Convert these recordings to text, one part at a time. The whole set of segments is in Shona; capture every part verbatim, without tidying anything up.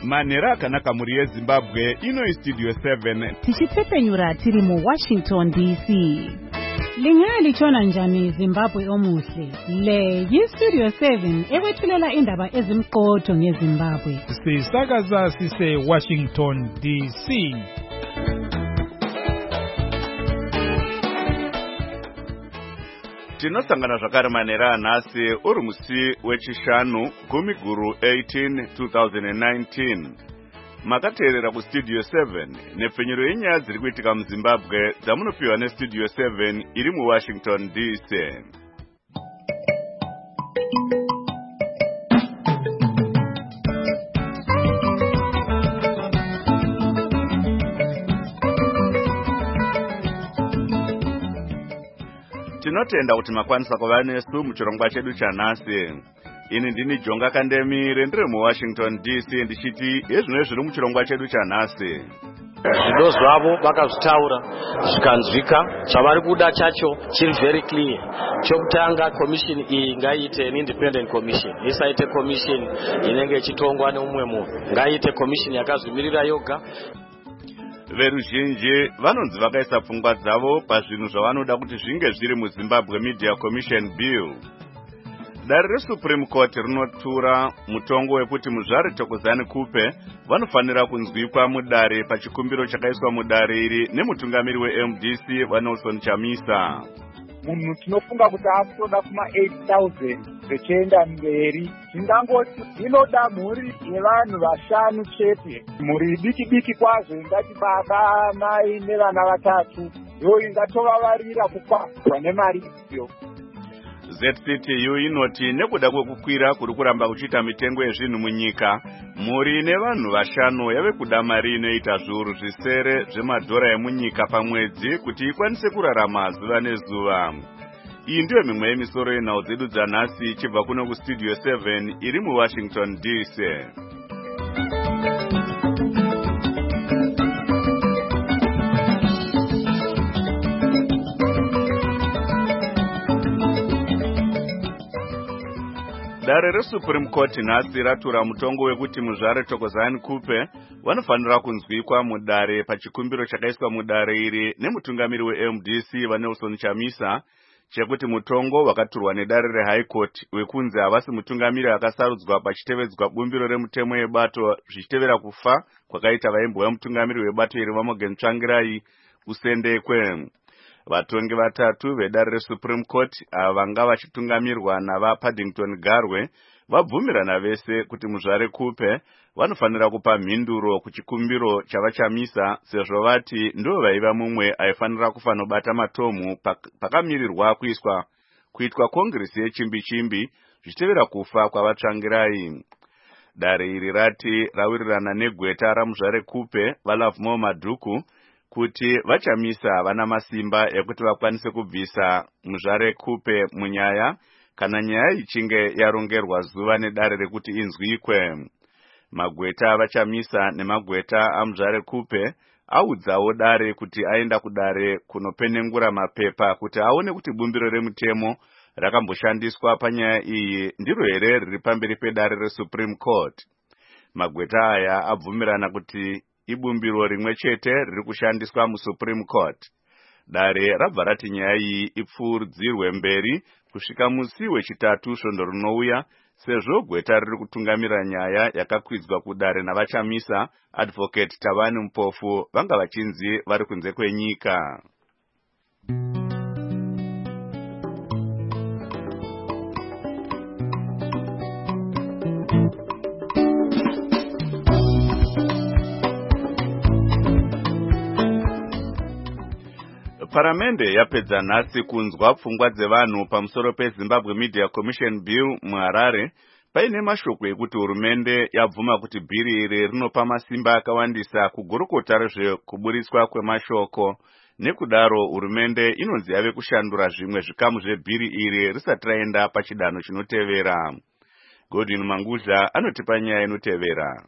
Manera akanaka muri yeZimbabwe ino iStudio seven. Tichitepenyura tiri mu Washington D C. Lingalitshona njani Zimbabwe omuhle? Le yiStudio seven ekwethulela indaba ezimqotho ngeZimbabwe. Sisakaza sise Washington D C. Tinosangana zvakare manera anhasi uri musi wechishanu gumi guru eighteen twenty nineteen. Makateerera kuStudio seven nepfenyero yenyaya dziri kuitika muZimbabwe dzamunopiwa neStudio seven iri muWashington D C. Tinotenda kuti makwanisa kuva nesu muchirongwa chedu chanhasi. Ini ndini Jonga Kandemire ndiri muWashington D C ndichiti ezvino zviri muchirongwa chedu chanhasi. Zvido zvavo vakazvitaura zvikanzwika, chavari kuda chacho chiri very clear. Chokutanga, commission iyi ngaiite an independent commission. Isaite commission inenge ichitongwa neumwe munhu. Ngaiite commission yakazvimirira yoga. Veruzhinji vanonzi vakaisa pfungwa dzavo pazvinhu zvavanoda kuti zvinge zviri muZimbabwe Media Commission Bill. Dare reSupreme Court rinotura mutongo wekuti muzvare Thokozani Kupe vanofanira kunzwikwa mudare pachikumbiro chakaiswa mudare iri nemutungamiri weM D C vaNelson Chamisa. Munhu tinofunga kuti akutoda kuma eight thousand zvechienda mberi. Ndingangoti inoda mhuri yevanhu vashanu chete. Mhuri diki diki kwazvo ingati baba, mai nevana vatatu. Yo ingatovavarira kukwazwa nemari iyo. Z C T U inoti nekuda kwekukwira kuri kuramba kuchiita mitengo yezvinhu munyika, mhuri nevanhu vashanu yave kuda mari inoita zviuru zvisere zvemadhora emunyika pamwedzi kuti ikwanise kurarama zuva nezuva. Iyi ndiyo mimwe yemisoro yenhau dzedu dzanhasi ichibva kuno kuStudio seven iri muWashington D C. Dare reSupreme Court nhasi ratura mutongo wekuti muzvare Thokozani Kupe vanofanira kunzwikwa mudare pachikumbiro chakaiswa mudare iri nemutungamiri weM D C vaNelson Chamisa chekuti mutongo wakaturwa nedare reHigh Court wekunzi havasi mutungamiri akasarudzwa pachitevedzwa bumbiro remutemo yebato zvichitevera kufa kwakaita vaimbo vemutungamiri webato iri vaMorgan Tsvangirai usendekwe. Vatongi vatatu vedare reSupreme Court vanga vachitungamirwa navaPaddington Garwe vabvumirana vese kuti muzvare Kupe vanofanira kupa mhinduro kuchikumbiro chavachamisa sezvo vati ndo vaiva mumwe aifanira kufanobata matomu pakamirirwa kuiswa kuitwa kongresi yechimbi chimbi zvichitevera kufa kwavaTsvangirai. Dare iri rati rawirirana negweta ramuzvare Kupe vaLovemore Madhuku kuti vachamisa vana masimba ekuti vakwanise kubvisa muzvare Kupe munyaya kana nyaya ichinge yarongerwa zuva nedare rekuti inzwikwe. Magweta vachamisa nemagweta amuzvare Kupe audzawo dare kuti aenda kudare kunopenengura mapepa kuti aone kuti bumbiro remutemo rakamboshandiswa panyaya iyi ndiro here riri pamberi pedare reSupreme Court. Magweta aya abvumirana kuti ibumbiro rimwe chete riri kushandiswa muSupreme Court. Dare rabva rati nyaya iyi ipfuurudzirwe mberi kusvika musi wechitatu svondo rinouya sezvo gweta riri kutungamira nyaya yakakwidzwa kudare navachamisa Advocate Tavani Mpofu vanga vachinzi vari kunze kwenyika. Paramende yapedza nhasi kunzwa pfungwa dzevanhu pamusoro peZimbabwe Media Commission Bill muHarare paine mashoko ekuti hurumende yabvuma kuti bhiri iri rinopa masimba akawandisa kugurukota rezvekuburitswa kwemashoko. Nekudaro hurumende inonzi yave kushandura zvimwe zvikamu zvebhiri iri risati raenda pachidanho chinotevera. Godwin Mangudza anotipa nyaya inotevera.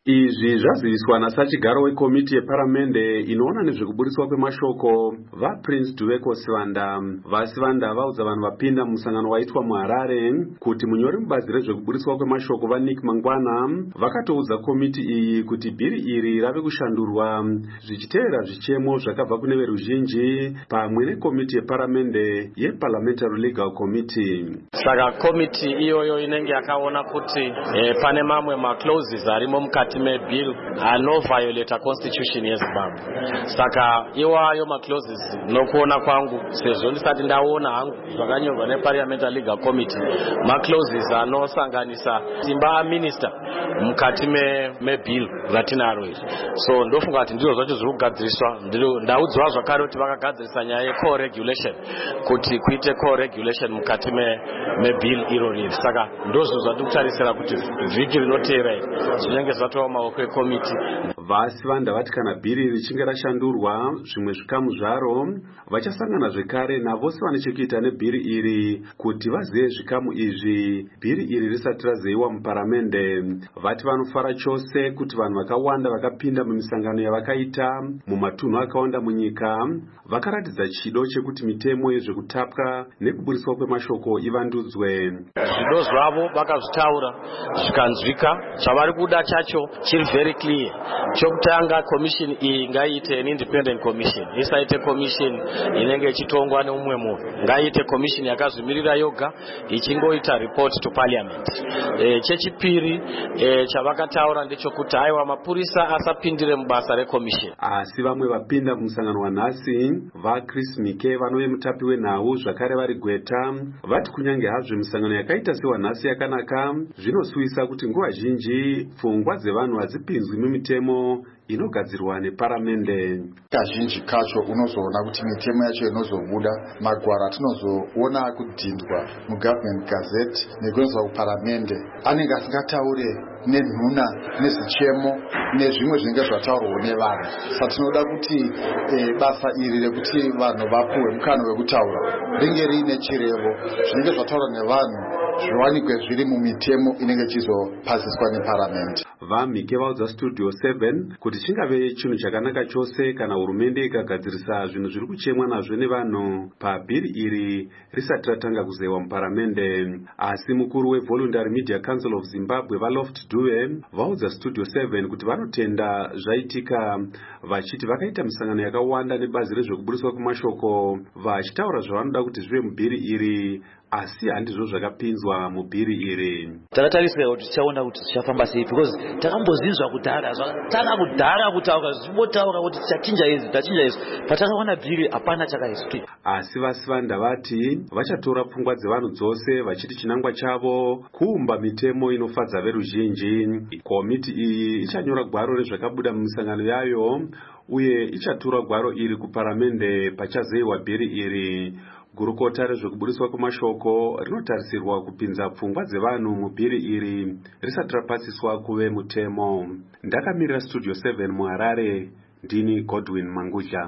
Izvi zvaziviswa nasachigaro wekomiti yeparamende inoona nezvekuburiswa kwemashoko vaPrince Duveko Sivanda. VaSivanda vaudza vanhu vapinda mumusangano waitwa muHarare kuti munyori mubazi rezvekuburiswa kwemashoko vaNick Mangwana vakatoudza komiti iyi kuti bhiri iri rave kushandurwa zvichiteera zvichemo zvakabva kune veruzhinji pamwe nekomiti yeparamende yeParliamentary Legal Committee. Saka komiti iyoyo inenge yakaona kuti eh, pane mamwe maclauses arimo mukati mebill anoviolate constitution yeZimbabwe. Saka iwayo maclauses nokuona kwangu sezvo ndisati ndaona hangu zvakanyorwa neParliamentary Legal Committee maclauses anosanganisa simba minister mukati mebill ratinaro izvi. So ndofunga kuti ndizvo zvacho zviri kugadziriswa. Ndaudzwa zvakare kuti vakagadzirisa nyaya ye-co-regulation kuti kuite co-regulation mukati mebill irori. Saka ndozvo zvandiri kutarisira kuti vhiki rinoteera zvinenge zvatova maoko ekomiti. VaSivanda vati kana bhiri richinge rashandurwa zvimwe zvikamu zvaro vachasangana zvekare navose vane chekuita nebhiri iri kuti vazive zvikamu izvi bhiri iri risati razeyiwa muparamende. Vati vanofara chose kuti vanhu vakawanda vakapinda mumisangano yavakaita mumatunhu akawanda munyika vakaratidza chido chekuti mitemo yezvekutapwa nekuburiswa kwemashoko ivandudzwe. Zvido zvavo vakazvitaura zvikanzwika. Chavari kuda chacho chiri very clear. Chokutanga commission iyi ngaiite an independent commission. Isaite commission inenge ichitongwa neumwe munhu. Ngaiite commission yakazvimirira yoga ichingoita report to parliament. E, chechipiri e, chavakataura ndechokuti aiwa mapurisa asapindire mubasa recommission. Asi vamwe vapinda mumusangano wanhasi vaChris Mike vanove mutapi wenhau zvakare vari gweta vati kunyange hazvo misangano yakaita sewanhasi yakanaka zvinosuvisa kuti nguva zhinji pfungwa dzevanhu hadzipinzwi mumitemo inogadzirwa neparamende. Kazhinji kacho unozoona kuti mitemo yacho inozobuda magwara tinozoona kudhindwa mugovernment gazette nekuenzwa kuparamende anenge asingataure nenhuna nezichemo nezvimwe zvinenge zvataurwa nevanhu. Saka tinoda kuti e, basa iri rekuti vanhu vapuwe mukana wekutaura ringe riine chirevo zvinenge zvataurwa nevanhu zviwanikwe zviri mumitemo inenge ichizopasiswa neparamende. VaMike vaudza Studio seven kuti chingave chinhu chakanaka chose kana hurumende ikagadzirisa zvinhu zviri kuchemwa nazvo nevanhu pabhiri iri risati ratanga kuzeyiwa muparamende. Asi mukuru weVoluntary Media Council of Zimbabwe vaLoft Dube vaudza Studio seven kuti vanotenda zvaitika vachiti vakaita misangano yakawanda nebazi rezvekuburiswa kwemashoko vachitaura zvavanoda kuti zvive mubhiri iri asi handizvo zvakapinzwa mubhiri iri. Takatarisira kuti tichaona kuti tichafamba sei because takambozinzwa kudhara zvakatanga kudhara kutaura zvibotaura kuti tichinja izvi tachinja izvi patakawana bhiri hapana chakaizwi. Asi vaSivanda vati vachatora pfungwa dzevanhu dzose vachiti chinangwa chavo kuumba mitemo inofadza veruzhinji. Komiti iyi ichanyora gwaro rezvakabuda mumisangano yayo uye ichatura gwaro iri kuparamende pachazeyiwa bhiri iri. Gurukota rezvekuburiswa kwemashoko rinotarisirwa kupinza pfungwa dzevanhu mubhiri iri risati rapasiswa kuve mutemo. Ndakamirira Studio seven muHarare, ndini Godwin Mangudla.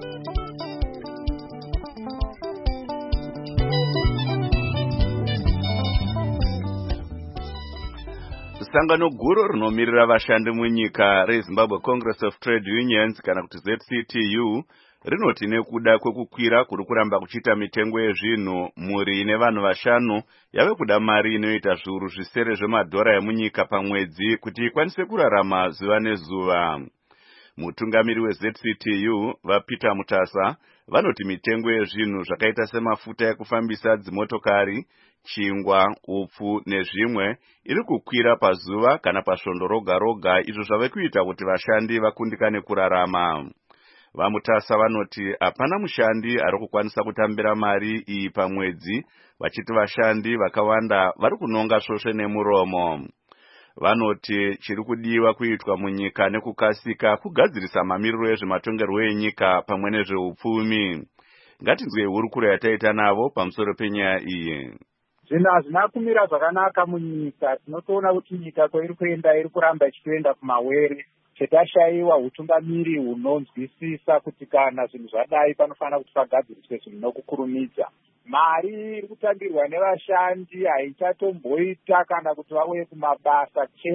Sangano guru rinomirira vashandi munyika reZimbabwe Congress of Trade Unions kana kuti Z C T U rinoti nekuda kwekukwira kuri kuramba kuchita mitengo yezvinhu muri nevanhu vashanu yave kuda mari inoita zviuru zvisere zvemadhora emunyika pamwedzi kuti ikwanise kurarama zuva nezuva. Mutungamiri weZ C T U vaPeter Mutasa vanoti mitengo yezvinhu zvakaita semafuta ekufambisa dzimotokari, chingwa, upfu nezvimwe iri kukwira pazuva kana pasvondo roga roga, izvo zvave kuita kuti vashandi vakundikane kurarama. VaMutasa vanoti hapana mushandi ari kukwanisa kutambira mari iyi pamwedzi, vachiti vashandi vakawanda vari kunonga svosve nemuromo. Vanoti chiri kudiwa kuitwa munyika nekukasika kugadzirisa mamiriro ezvematongerwo enyika pamwe nezveupfumi. Ngatinzwe hurukuro yataita navo pamusoro penyaya iyi. Zvinhu hazvina kumira zvakanaka munyika. Tinotoona kuti nyika kwairi kuenda iri kuramba ichitoenda kumawere. Chetashayiwa utungamiri hunonzwisisa kuti kana zvinhu zvadai panofanira kuti pagadziriswe zvinhu nokukurumidza. Mari iri kutambirwa nevashandi haichatomboita kana kuti vauye kumabasa chete.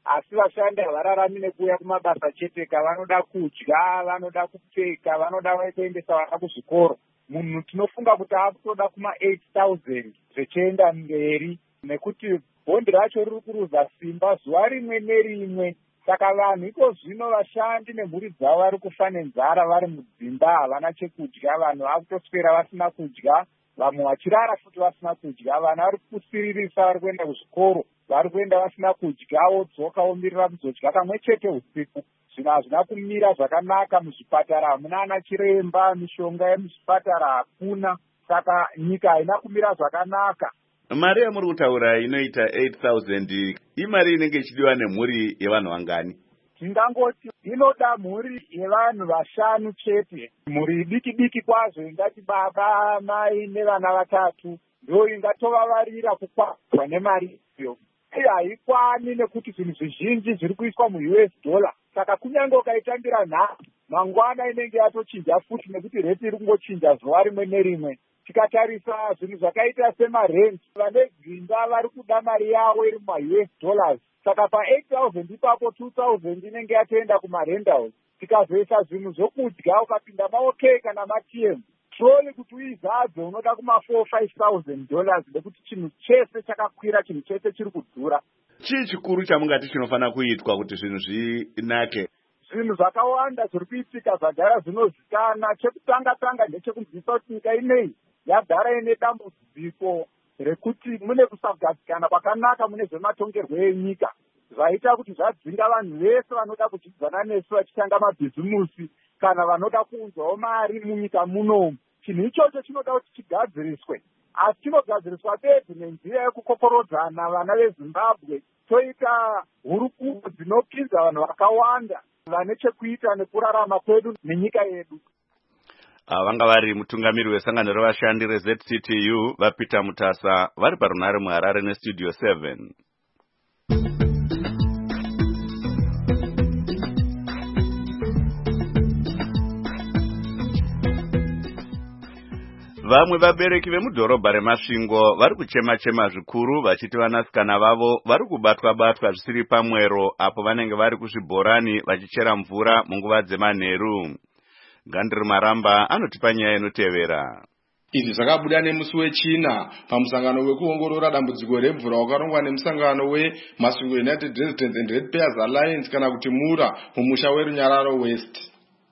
asi vashandi havararami nekuuya kumabasa cheteka, vanoda kudya, vanoda kupfeka, vanoda kuendesa vana kuzvikoro. Munhu tinofunga kuti akutoda kuma eight thousand zvichienda mberi, nekuti bhondi racho riri kuruza simba zuva rimwe nerimwe. Saka vanhu iko zvino vashandi nemhuri dzavo vari kufa nenzara vari mudzimba, havana chekudya. Vanhu vakutoswera vasina kudya, vamwe vachirara futi vasina kudya. Vana vari kusiririsa, vari kuenda kuzvikoro, vari kuenda vasina kudya, wodzoka womirira kuzodya kamwe chete usiku. Zvinhu hazvina kumira zvakanaka muzvipatara, hamuna ana chiremba, mishonga yemuzvipatara hakuna. Saka nyika haina kumira zvakanaka. Mari yamuri kutaura inoita eight thousand, imari inenge ichidiwa nemhuri yevanhu vangani? Ndingangoti inoda mhuri yevanhu vashanu chete. Mhuri diki diki kwazvo, ingati baba, mai nevana vatatu, ndo ingatovavarira kukwazwa nemari iyo. Haikwani nekuti zvinhu zvizhinji zviri kuiswa mu-U S dollar. Saka kunyange ukaitambira nhasi, mangwana inenge yatochinja futi, nekuti reti iri kungochinja zuva rimwe nerimwe. Tikatarisa zvinhu zvakaita semarent, vane dzimba vari kuda mari yavo iri muma-U S dollars. Saka pa eight thousand ipapo two thousand inenge yatoenda kumarentals. Tikazoisa zvinhu zvokudya, ukapinda maokei kana ma-T M, troli kuti uizadze unoda kuma four five thousand dollars, nekuti chinhu chese chakakwira, chinhu chese chiri kudhura. Chii chikuru chamungati chinofanira kuitwa kuti zvinhu zvinake? Zvinhu zvakawanda zviri kuitika zvagara zvinozikanwa. Chekutanga-tanga ndechekunzwisa kuti nyika ineyi yagara ine dambudziko rekuti mune kusagadzikana kwakanaka mune zvematongerwo enyika, zvaita kuti zvadzinga vanhu vese vanoda kudyidzana nesu vachitanga mabhizimusi kana vanoda kuunzawo mari munyika munomu. Chinhu ichocho chinoda kuti chigadziriswe, asi chinogadziriswa bedzi nenzira yekukokorodzana vana veZimbabwe. Toita hurukuro dzinopinza vanhu vakawanda vane chekuita nekurarama kwedu nenyika yedu. Vanga vari mutungamiri wesangano revashandi reZ C T U vaPeter Mutasa vari parunare muHarare nestudio seven. Vamwe vabereki vemudhorobha reMasvingo vari kuchema-chema zvikuru vachiti vanasikana vavo vari kubatwa-batwa zvisiri pamwero apo vanenge vari kuzvibhorani vachichera mvura munguva dzemanheru. Gandri Maramba anotipa nyaya inotevera. Izvi zvakabuda nemusi wechina pamusangano wekuongorora dambudziko remvura wakarongwa nemusangano weMasvingo United Residents and Ratepayers Alliance kana kuti MURA mumusha weRunyararo West.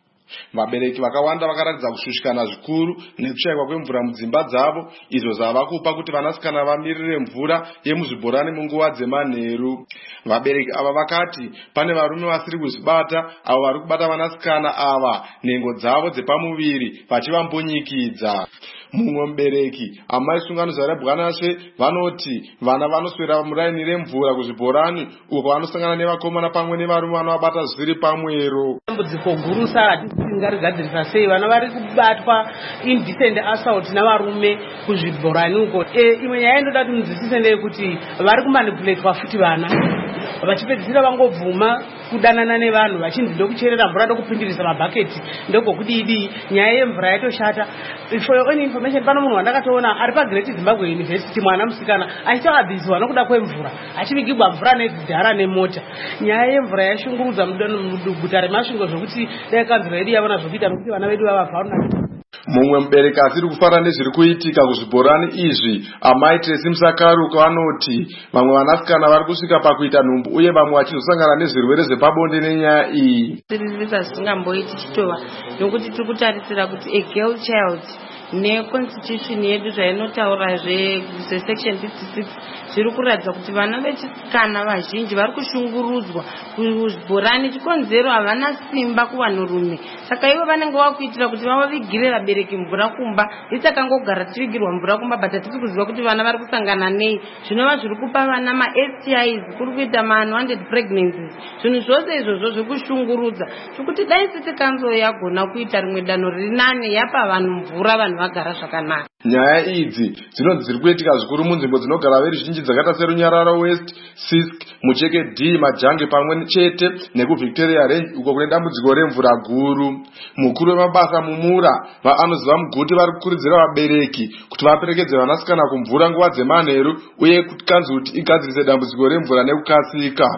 Vabereki vakawanda vakaratidza kushushikana zvikuru nekushayikwa kwemvura mudzimba dzavo, izvo zvava kupa kuti vanasikana vamirire mvura yemuzvibhorani munguva dzemanheru. Vabereki ava vakati pane varume vasiri kuzvibata avo vari kubata vanasikana ava nhengo dzavo dzepamuviri vachivambonyikidza. Mumwe mubereki amai sungano zarebwanasve vanoti vana vanoswera muraini remvura kuzvibhorani uko vanosangana nevakomana pamwe nevarume vanovabata zvisiri pamwero. Dambudziko guru saka tingarigadzirisa sei vana vari kubatwa indecent assault navarume kuzvibhorani uko. Imwe nyaya inoda kuti munzwisise ndeyekuti vari kumanipuletwa futi vana vachipedzisira vangobvuma kudanana nevanhu vachinzi ndokucherera mvura ndokupindirisa mabhaketi ndogokudii. Nyaya yemvura yatoshata. For your own information, pano munhu wandakatoona ari paGreat Zimbabwe University, mwana musikana achitabhizwa nokuda kwemvura achivigirwa mvura nedzidhara nemota. Nyaya yemvura yashungurudza muguta reMasvingo zvokuti dai kanzuro yedu yavona zvokuita nokuti vana vedu vavavhauna. Mumwe mubereki asiri kufara nezviri kuitika kuzvibhorani izvi amai Tracy Musakaruka vanoti vamwe vanasikana vari kusvika pakuita nhumbu uye vamwe vachizosangana nezvirwere zvepabonde nenyaya iyi. Tiriririsa zvisingamboiti chitova nokuti tiri kutarisira kuti a girl child neconstitution yedu zvainotaura zvesection fifty-six zviri kuratidza kuti vana vechisikana vazhinji vari kushungurudzwa kuzvibhorani chikonzero havana simba kuvanhurume. Saka ivo vanenge vakuitira kuti vavavigire vabereki mvura kumba. Isakangogara tivigirwa mvura kumba but hatisi kuziva kuti vana vari kusangana nei. Zvinova zviri kupa vana ma-S T Is, kuri kuita ma-unwanted pregnancies. Zvinhu zvose izvozvo zviri kushungurudza. Zvekuti dai City Council yagona kuita rimwe danho riri nane yapa vanhu mvura vanhu vagara zvakanaka. Nyaya idzi dzinonzi dziri kuitika zvikuru munzvimbo dzinogara veruzhinji dzakaita seRunyararo West, Sisk, Mucheke D, Majange pamwe chete nekuVictoria Range uko kune dambudziko remvura guru. Mukuru wemabasa muMURA vaanoziva Muguti vari kukurudzira vabereki kuti vaperekedze vanasikana kumvura nguva dzemanheru uye kuti kanzi kuti igadzirise dambudziko remvura nekukasika.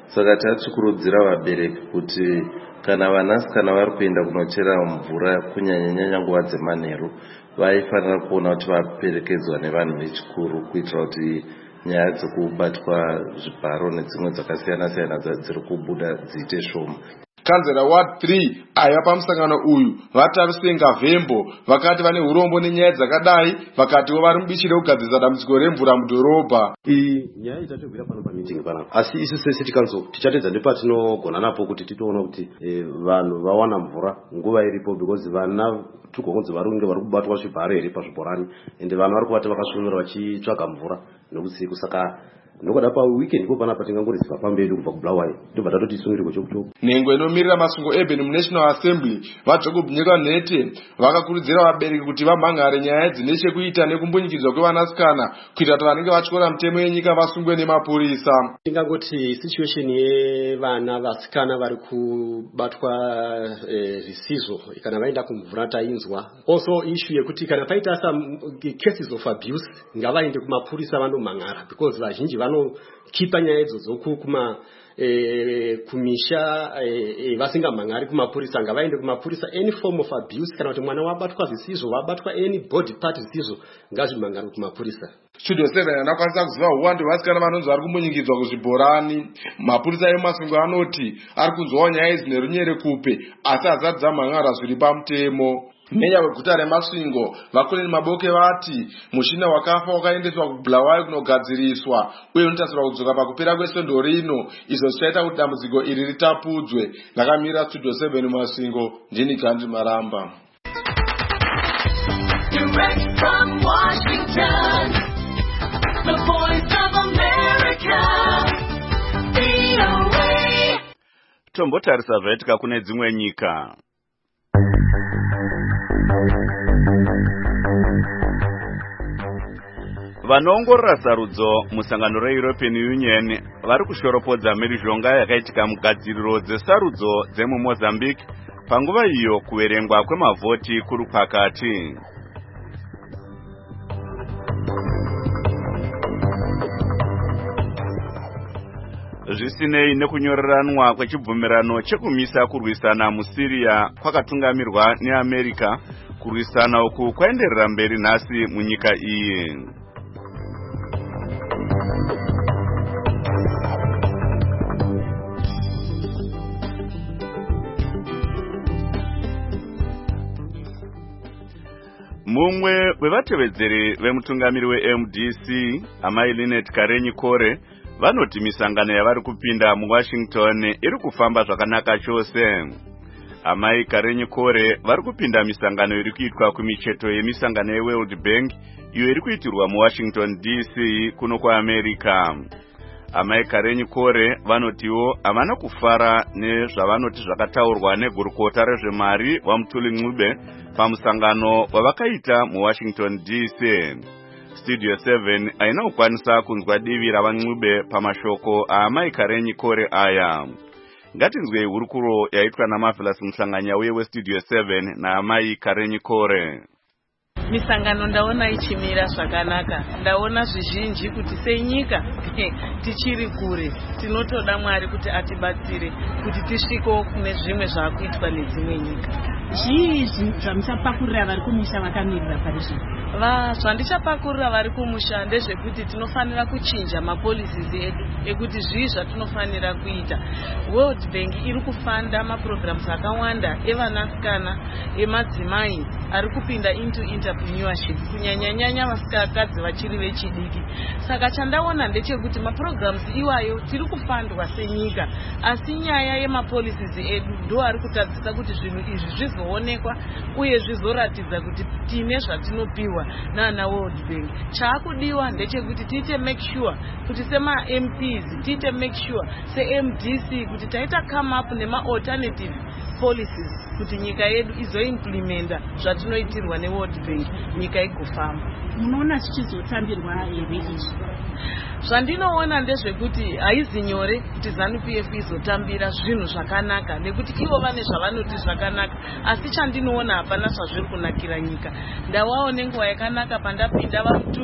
Saka tatikurudzira vabereki kuti kana vanasikana vari kuenda kunochera mvura kunyanya-nyanya nguva dzemanheru vaifanira kuona kuti vaperekedzwa nevanhu vechikuru kuitira kuti nyaya dzekubatwa zvibharo nedzimwe dzakasiyana-siyana dziri kubuda dziite shoma. Kanzera Ward three aiva pamusangano uyu vatarise Ngavhembo vakati vane urombo nenyaya dzakadai, vakatiwo vari mubishi rekugadzirisa dambudziko remvura mudhorobha. Iyi nyaya itatobvira pano pamitingi panapa, asi isu sese tikanzo tichatedza nepatinogona napo kuti titoona kuti vanhu vawana mvura nguva iripo, because vana tugongodzi vari kunge vari kubatwa zvibharo here pazvibhorani, ende vanhu vari kuvata vakasvinura vachitsvaga mvura nokusiku. Saka nokuda paweekend ko panapa tingangorisiva pambedu kubva kuBulawayo ndobva tatoti isungirirwe chokuchoku. Nhengo inomirira masungo Eben muNational Assembly vaJacob Nyika Nhete vakakurudzira vabereki kuti vamhangare nyaya dzine chekuita nekumbunyikidzwa kwevanasikana kuita kuti vanenge vatyora mitemo yenyika vasungwe nemapurisa. Tingangoti situation yevana vasikana vari kubatwa zvisizvo kana vaenda kumvura tainzwa. Also issue yekuti kana paita some cases of abuse ngavaende kumapurisa vandomhangara, because vazhinji vanokipa nyaya idzodzo kuma E, kumisha e, e, vasingamhangari kumapurisa. Ngavaende kumapurisa any form of abuse, kana kuti mwana wabatwa zvisizvo, wabatwa any body part zvisizvo, ngazvimhangari kumapurisa. Studio seven anakwanisa kuziva uwandu hwevasikana vanonzi vari kumbunyikidzwa kuzvibhorani. Mapurisa eMasungo anoti ari kunzwawo nyaya idzi nerunyere kupe, asi hazati dzamhangara zviri pamutemo. Meya weguta reMasungo Vakuleni Maboke vati mushina wakafa wakaendeswa kuBulawayo kunogadziriswa uye unotarisirwa kudzoka pakupera kwesvondo rino, izvo zvichaita kuti dambudziko iri ritapudzwe. Ndakamira Studio seven Masungo, ndini Gandhi Maramba. Direct from Washington, the voice of America, V O A. Tombotarisa zvaita kune dzimwe nyika. Vanoongorora sarudzo musangano reEuropean Union vari kushoropodza mhirizhonga yakaitika mugadziriro dzesarudzo dzemuMozambique panguva iyo kuverengwa kwemavhoti kuri pakati. Zvisinei nekunyoreranwa kwechibvumirano chekumisa kurwisana muSyria kwakatungamirwa neAmerica, kurwisana uku kwaenderera mberi nhasi munyika iyi. Mumwe wevatevedzeri vemutungamiri weM D C Amai Linet Karenyi Kore vanoti misangano yavari kupinda muWashington iri kufamba zvakanaka chose. Amai Karenyi Kore vari kupinda misangano iri kuitwa kumicheto yemisangano yeWorld Bank iyo iri kuitirwa muWashington D C kuno kwaAmerica. Amai Karenyi Kore vanotiwo havana kufara nezvavanoti zvakataurwa negurukota rezvemari vaMutuli Ncube pamusangano wavakaita muWashington D C. Studio seven haina kukwanisa kunzwa divi ravaNcube pamashoko aAmai Karenyi Kore aya. Ngatinzwei hurukuro yaitwa naMarvelous Mhlanganya uye weStudio seven naAmai Karenyi Kore. Misangano ndaona ichimira zvakanaka, ndaona zvizhinji kuti senyika tichiri kure tinotoda Mwari kuti atibatsire kuti tisvikewo kune zvimwe zvakuitwa nedzimwe nyika. Zvii zvamuchapakurira vari kumusha vakamirira parizvino? Va zvandichapakurira vari kumusha ndezvekuti tinofanira kuchinja mapolicies edu ekuti zvii zvatinofanira kuita. World Bank iri kufanda maprograms akawanda evanasikana, emadzimai ari kupinda into entrepreneurship, kunyanya-nyanya vasikakadzi vachiri vechidiki. Saka chandaona ndechekuti maprograms iwayo tiri kufandwa senyika, asi nyaya yemapolicies edu ndo ari kutadzisa kuti zvinhu izvi zvizoonekwa uye zvizoratidza kuti tine zvatinopiwa nana World Bank. Chaakudiwa ndechekuti tiite make sure kuti sema M Ps tiite make sure se-M D C kuti taita come up nema alternative policies kuti nyika yedu izoimplementa zvatinoitirwa neWorld Bank, nyika igofamba. Munoona zvichizotambirwa here izvi? Zvandinoona ndezvekuti haizi nyore kuti ZANU P F izotambira zvinhu zvakanaka nekuti ivo vane zvavanoti zvakanaka, asi chandinoona hapana zvazviri kunakira nyika. Ndawawo nenguva yakanaka pandapinda vaMutuli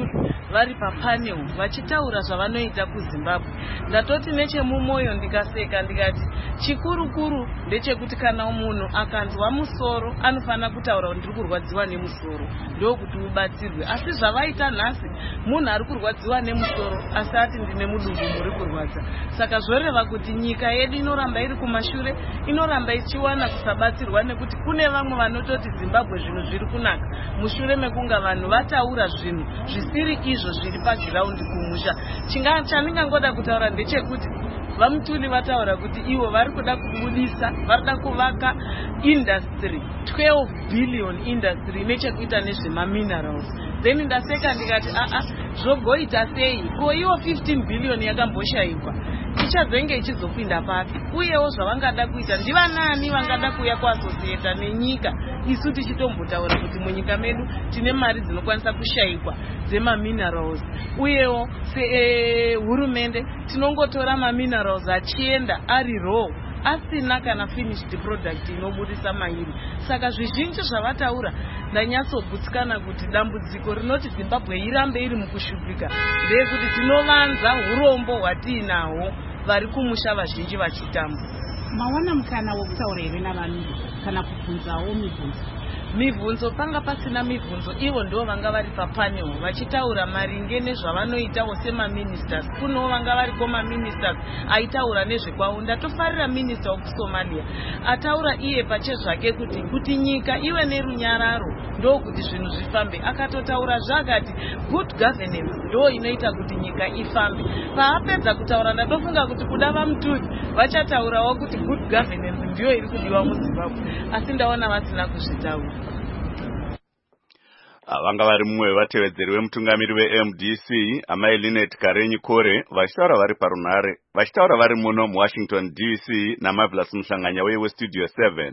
vari papanel vachitaura zvavanoita kuZimbabwe. Ndatoti nechemumwoyo ndikaseka ndikati chikuru kuru ndechekuti kana munhu akanzwa musoro anofanira kutaura kuti ndiri kurwadziwa nemusoro ndokuti ubatsirwe. Asi zvavaita nhasi munhu ari kurwadziwa nemusoro asi ati ndine mudumbu muri kurwadza. Saka zvoreva kuti nyika yedu inoramba iri kumashure, inoramba ichiwana kusabatsirwa nekuti kune vamwe vanototi Zimbabwe zvinhu zviri kunaka mushure mekunga vanhu vataura zvinhu zvisiri izvo zviri pagiraundi kumusha. Chinga chandingangoda kutaura ndechekuti vamutuli vataura kuti ivo vari kuda kubudisa, vari kuda kuvaka industry twelve billion industry nechekuita nezvemaminerals. Then ndaseka ndikati aa zvogoita sei ko iwo fifteen billion yakamboshaikwa ichazenge ichizopinda papi, uyewo zvavangada kuita ndivanani vangada kuuya kuasosieta nenyika isu tichitombotaura kuti munyika medu tine mari dzinokwanisa kushaikwa dzemaminerals, uyewo sehurumende tinongotora maminerals achienda ari raw asina kana finished product inobudisa mairi. Saka zvizhinji zvavataura ndanyatsobutsikana kuti dambudziko rinoti Zimbabwe irambe iri mukushupika ndeyekuti tinovanza urombo hwatiinahwo vari kumusha vazhinji vachitamba. Mawana mukana wokutaura here navanhu kana kubvunzawo mibvunzo? Mibvunzo panga pasina mibvunzo, ivo ndo vanga vari papanel vachitaura maringe nezvavanoitawo semaministers. Kunowo vanga vari komaministers aitaura nezvekwavo. Ndatofarira minister wekuSomalia ataura iye pachezvake kuti kuti nyika ive nerunyararo ndokuti zvinhu zvifambe. Akatotaura zvakati good governance ndo inoita kuti nyika ifambe. Paapedza kutaura ndatofunga kuti kuda vamutuli vachataurawo kuti good governance ndiyo iri kudiwa muZimbabwe, asi ndaona vasina kuzvitaura. Vanga vari mumwe vatevedzeri vemutungamiri weM D C amai Linet Karenyi Kore vachitaura vari parunhare vachitaura vari muno muWashington D C naMarvelous Muhlanganya weStudio seven.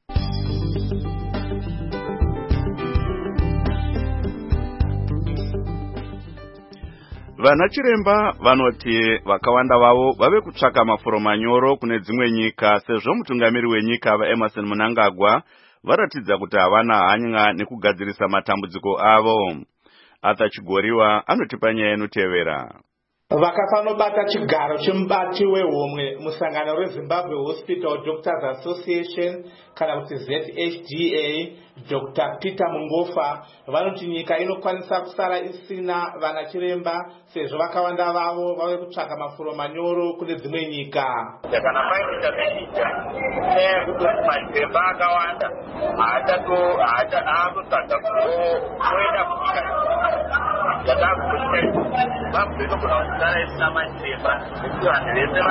Vana chiremba vanoti vakawanda vavo vave kutsvaka mafuro manyoro kune dzimwe nyika sezvo mutungamiri wenyika vaEmerson Mnangagwa varatidza kuti havana hanya nekugadzirisa matambudziko avo. Arthur Chigoriwa anotipa nyaya inotevera. Vakafanobata chigaro chemubati wehomwe musangano reZimbabwe Hospital Doctors Association kana kuti Z H D A Doctor Peter Mungofa vanoti nyika inokwanisa kusara isina vana chiremba sezvo vakawanda vavo vave kutsvaka mafuro manyoro kune dzimwe nyika. Kana paita bechita nekuti machiremba akawanda haatato haatotsvaga kuenda kunyika yatakuita vabvino kuna kusara isina machiremba nekuti vanhu vese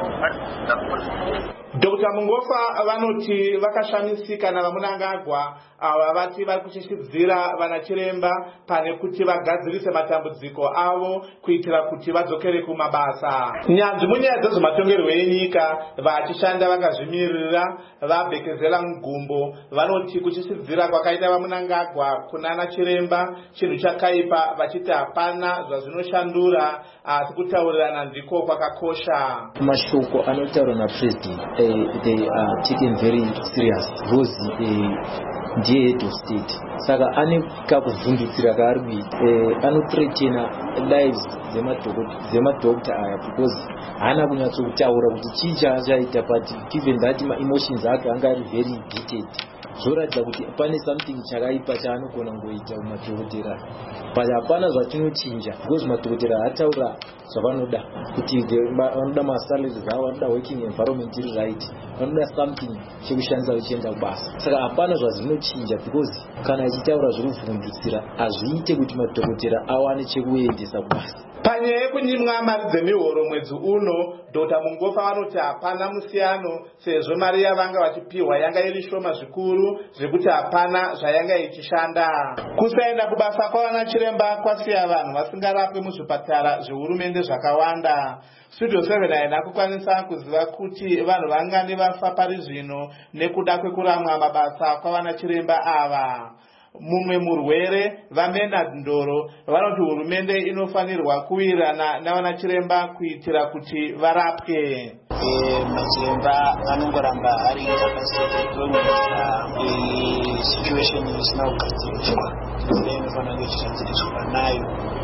vari Doctor Mungofa vanoti vakashamisika navaMnangagwa ava vati vari kushishibvira vana chiremba pane kuti vagadzirise matambudziko avo kuitira kuti vadzokere kumabasa. Nyanzvi munyaya dzezvematongerwo enyika vachishanda vakazvimirira vabhekezera mugumbo vanoti kushishibvira kwakaita vaMnangagwa kunana chiremba chinhu chakaipa vachiti hapana zvazvinoshandura asi kutaurirana ndiko kwakakosha. Mashoko anotaurwa naPresident uh, they are taken very serious because uh, ndiye head of state saka ane kakuvhundutsira kaari kuita uh, anothreatena lives dzemadhokta aya because haana kunyatsokutaura kuti chii chaachaita but given that ma-emotions ake anga ari very heated zvoratidza kuti pane something chakaipa chaanogona kungoita kumadhokotera but hapana zvatinochinja because madhokotera hataura zvavanoda kuti vanoda masalaries avo vanoda working environment iri right vanoda something chekushandisa uchienda kubasa saka hapana zvazvinochinja because kana achitaura zvekuvhundutsira hazviite kuti madhokotera awane chekuendesa kubasa. Panyaya yekunyimwa mari dzemihoro mwedzi uno Doctor Mungofa vanoti hapana musiyano sezvo mari yavanga vachipiwa yanga iri shoma zvikuru zvekuti hapana zvayanga ichishanda. Kusaenda kubasa kwavana chiremba kwasiya vanhu vasingarapwe muzvipatara zvehurumende zvakawanda. Studio seven haina kukwanisa kuziva kuti vanhu vangani vafa pari zvino nekuda kwekuramwa mabasa kwavana chiremba ava. Mumwe murwere vaMenard Ndoro vanoti hurumende inofanirwa kuwirirana navana chiremba kuitira kuti varapwe. Machiremba anongoramba ari akasekerwa situation isina kugadzirwa inofanira kuchishandziriswa nayo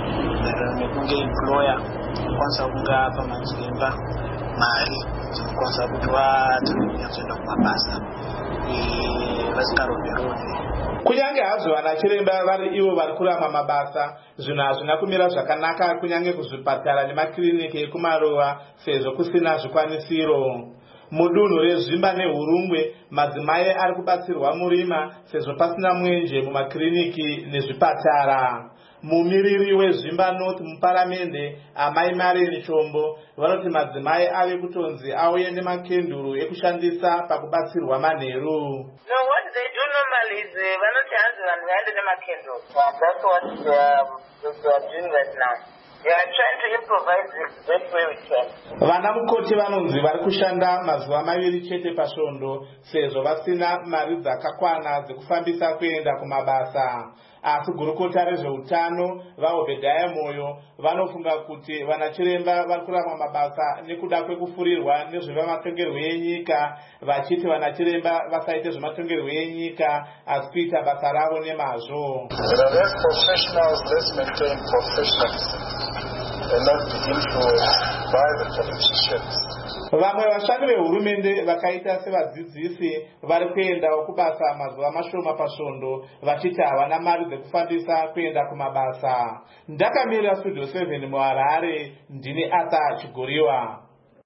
nekunge employer kwanisa kunga pamadzimba mari kwanisa kuti vatanyazoenda kumabasa vasikaromberoni. Kunyange hazvo vanachiremba vari ivo vari kurama mabasa, zvinhu hazvina kumira zvakanaka kunyange kuzvipatara nemakiriniki ekumaruva sezvo kusina zvikwanisiro. Mudunhu rezvimba neHurungwe madzimai ari kubatsirwa murima sezvo pasina mwenje mumakiriniki nezvipatara. Mumiriri wezvimba North muparamende Amai Marine Chombo vanoti madzimai ave kutonzi auye nemakenduru ekushandisa pakubatsirwa manheru. No, what they do normally is uh, vanoti hanzi vanhu vaende nemakenduru. That's what they are, they are doing right now. They are trying to improvise the best way we can. Vana mukoti vanonzi vari kushanda mazuva maviri chete pasvondo sezvo vasina mari dzakakwana dzekufambisa kuenda kumabasa. Asi gurukota rezveutano vaObhedhaya Moyo vanofunga kuti vanachiremba vari kurama mabasa nekuda kwekufurirwa nezvematongerwo enyika, vachiti vanachiremba vasaite zvematongerwo enyika asi kuita basa ravo nemazvo. There are less professionals, let's maintain professions and not be influenced by the politicians. Vamwe vashandi vehurumende vakaita sevadzidzisi vari kuendawo kubasa mazuva mashoma pasvondo vachiti havana mari dzekufambisa kuenda kumabasa. Ndakamirira Studio seven muHarare, ndini Arthur Chigoriwa.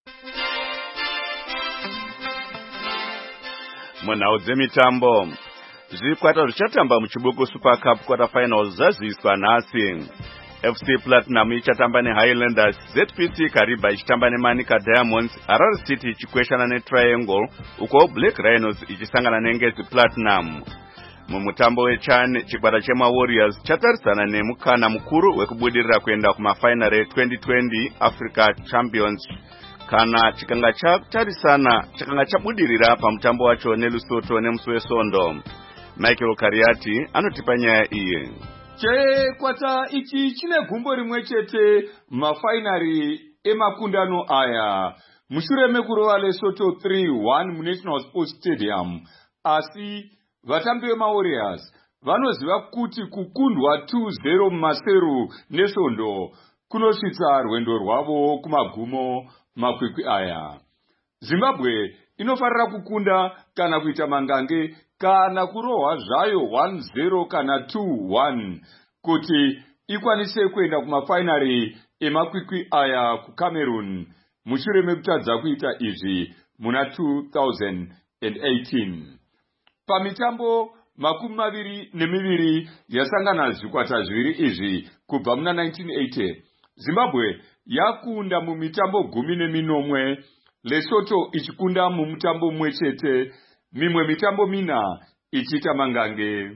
Munhau dzemitambo, zvikwata zvichatamba muchibuku Super Cup quarter finals zvaziviswa nhasi. F C Platinum ichatamba neHighlanders, Z P T Kariba ichitamba neManica Diamonds, Harare City ichikweshana neTriangle, uko Black Rhinos ichisangana neNgezi Platinum. Mumutambo wechane, chikwata chemaWarriors chatarisana nemukana mukuru wekubudirira kuenda kumafinal twenty twenty Africa Champions. Kana chikanga chatarisana chakanga chabudirira pamutambo wacho neLesotho nemusi weSondo. Michael Kariati anotipa nyaya iyi. Chikwata ichi chine gumbo rimwe chete mafainari emakundano aya. Mushure mekurova Lesotho three one muNational Sports Stadium, asi vatambi vemaWarriors vanoziva kuti kukundwa two zero mumaseru neSondo kunosvitsa rwendo rwavo kumagumo makwikwi aya. Zimbabwe inofarira kukunda kana kuita mangange kana kurohwa zvayo one zero kana two one kuti ikwanise kuenda kumafinari emakwikwi aya kuCameroon mushure mekutadza kuita izvi muna two thousand eighteen. Pamitambo makumi maviri nemiviri yasangana zvikwata zviviri izvi kubva muna nineteen eighty, Zimbabwe yakunda mumitambo gumi neminomwe, Lesotho ichikunda mumutambo mumwe chete, mimwe mitambo mina ichita mangange.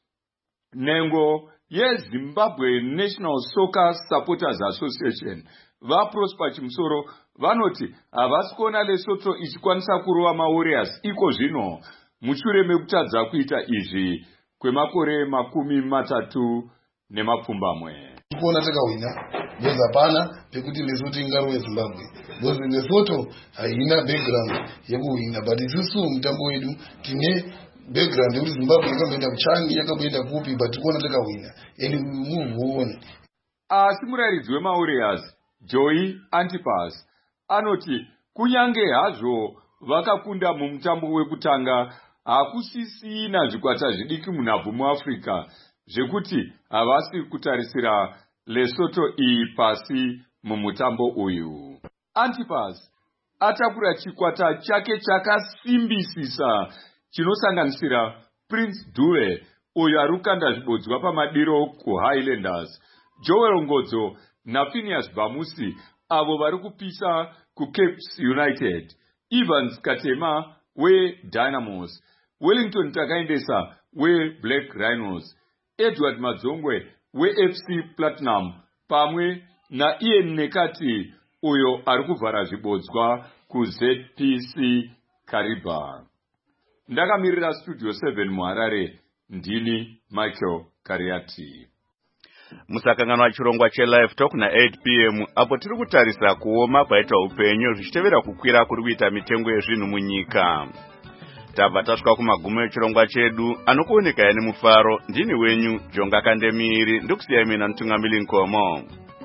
Nengo yeZimbabwe National Soccer Supporters Association vaProsper Chimusoro vanoti havasi kuona Lesotho ichikwanisa kurova maWarriors iko zvino mushure mekutadza kuita izvi kwemakore makumi matatu nemapfumbamwe. Kuona takawina because hapana pekuti Lesotho ingarowe Zimbabwe because Lesotho haina background yekuwina, but isusu mutambo wedu tine background yekuti Zimbabwe yakamboenda kuChani yakamboenda kupi, but kuona takawina and move on. Asi murairidzi wemaWarriors Joey Antipas anoti kunyange hazvo vakakunda mumutambo wekutanga hakusisina zvikwata zvidiki munhabvu muAfrica zvekuti havasi kutarisira Lesotho iyi pasi mumutambo uyu. Antipas atakura chikwata chake chakasimbisisa chinosanganisira Prince Dube uyo arukanda zvibodzwa pamadiro kuHighlanders, Joel Ngodzo naPhineas Bamusi avo vari kupisa kuCapes United, Evans Katema weDynamos, Wellington Takaendesa weBlack Rhinos, Edward Madzongwe weF C Platinum pamwe naIan Nekati uyo ari kuvhara zvibodzwa kuZ P C Kariba. Ndakamirira Studio seven muHarare, ndini Michael Kariati. Musakanganwa chirongwa cheLive Talk na eight p m apo tiri kutarisa kuoma kwaita upenyu zvichitevera kukwira kuri kuita mitengo yezvinhu munyika. tabva tasvika kumagumo echirongwa chedu anokuoneka yani mufaro. Ndini wenyu Jonga Kandemiri ndokusiyai mina Mutungamiri Nkomo.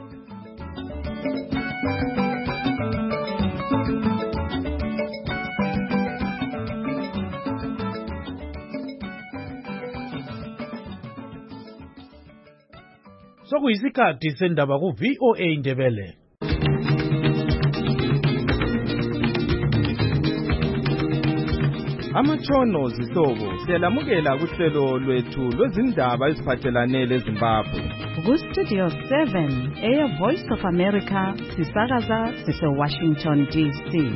Sokuyisikhathi sendaba ku V O A Ndebele. Amatshono zihlobo siyalamukela kuhlelo lwethu lwezindaba eziphathelane leZimbabwe. Ku Studio seven eya Voice of America sisakaza sise Washington D C.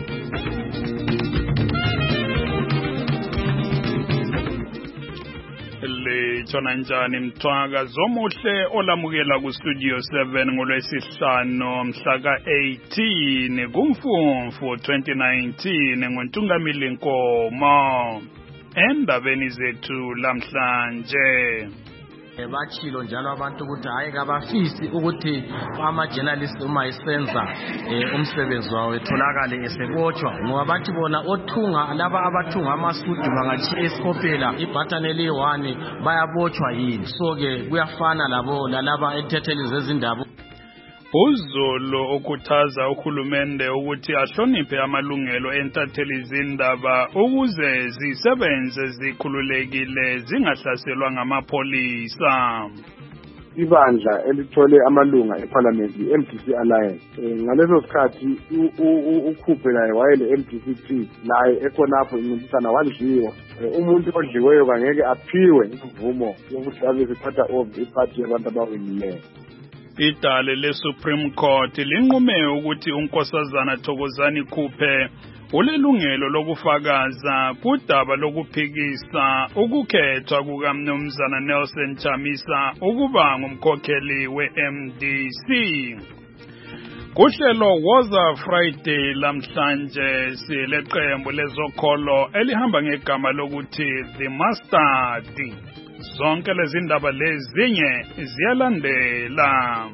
Litshona njani mthwaka zomuhle olamukela ku Studio seven ngolwesihlanu mhla ka eighteen kuMfumfu twenty nineteen ngoNtungamili Nkomo. Endabeni zethu lamhlanje bachilo njalo abantu ukuthi hayi kabafisi ukuthi ama journalists uma isenza umsebenzi wawo etholakale esebotshwa ngoba bathi bona othunga laba abathunga amasudu bangathi esikopela ibutton eli one bayabotshwa yini. So ke kuyafana labo lalaba ethetheleza ezindaba. Uzulu ukhuthaza uhulumende ukuthi ahloniphe amalungelo entatheli zindaba ukuze zisebenze zikhululekile zingahlaselwa ngamapolisa. Ibandla elithole amalunga eParliament i-M D C Alliance ngaleso sikhathi ukhuphe naye wayele M D C T naye ekhonapho incintisana wadliwa. Umuntu odliweyo kangeke aphiwe imvumo yokuthi abe siphatha over iphathi yabantu abawinileyo. Idale le-Supreme Court linqume ukuthi unkosazana Thokozani Khuphe ulelungelo lokufakaza kudaba lokuphikisa ukukhethwa kukaMnumzana Nelson Chamisa ukuba ngumkhokheli we-M D C. Kuhlelo Woza Friday lamhlanje sileqembu lezokholo elihamba ngegama lokuthi The Mustard. Zonke lezi ndaba lezinye ziyalandela.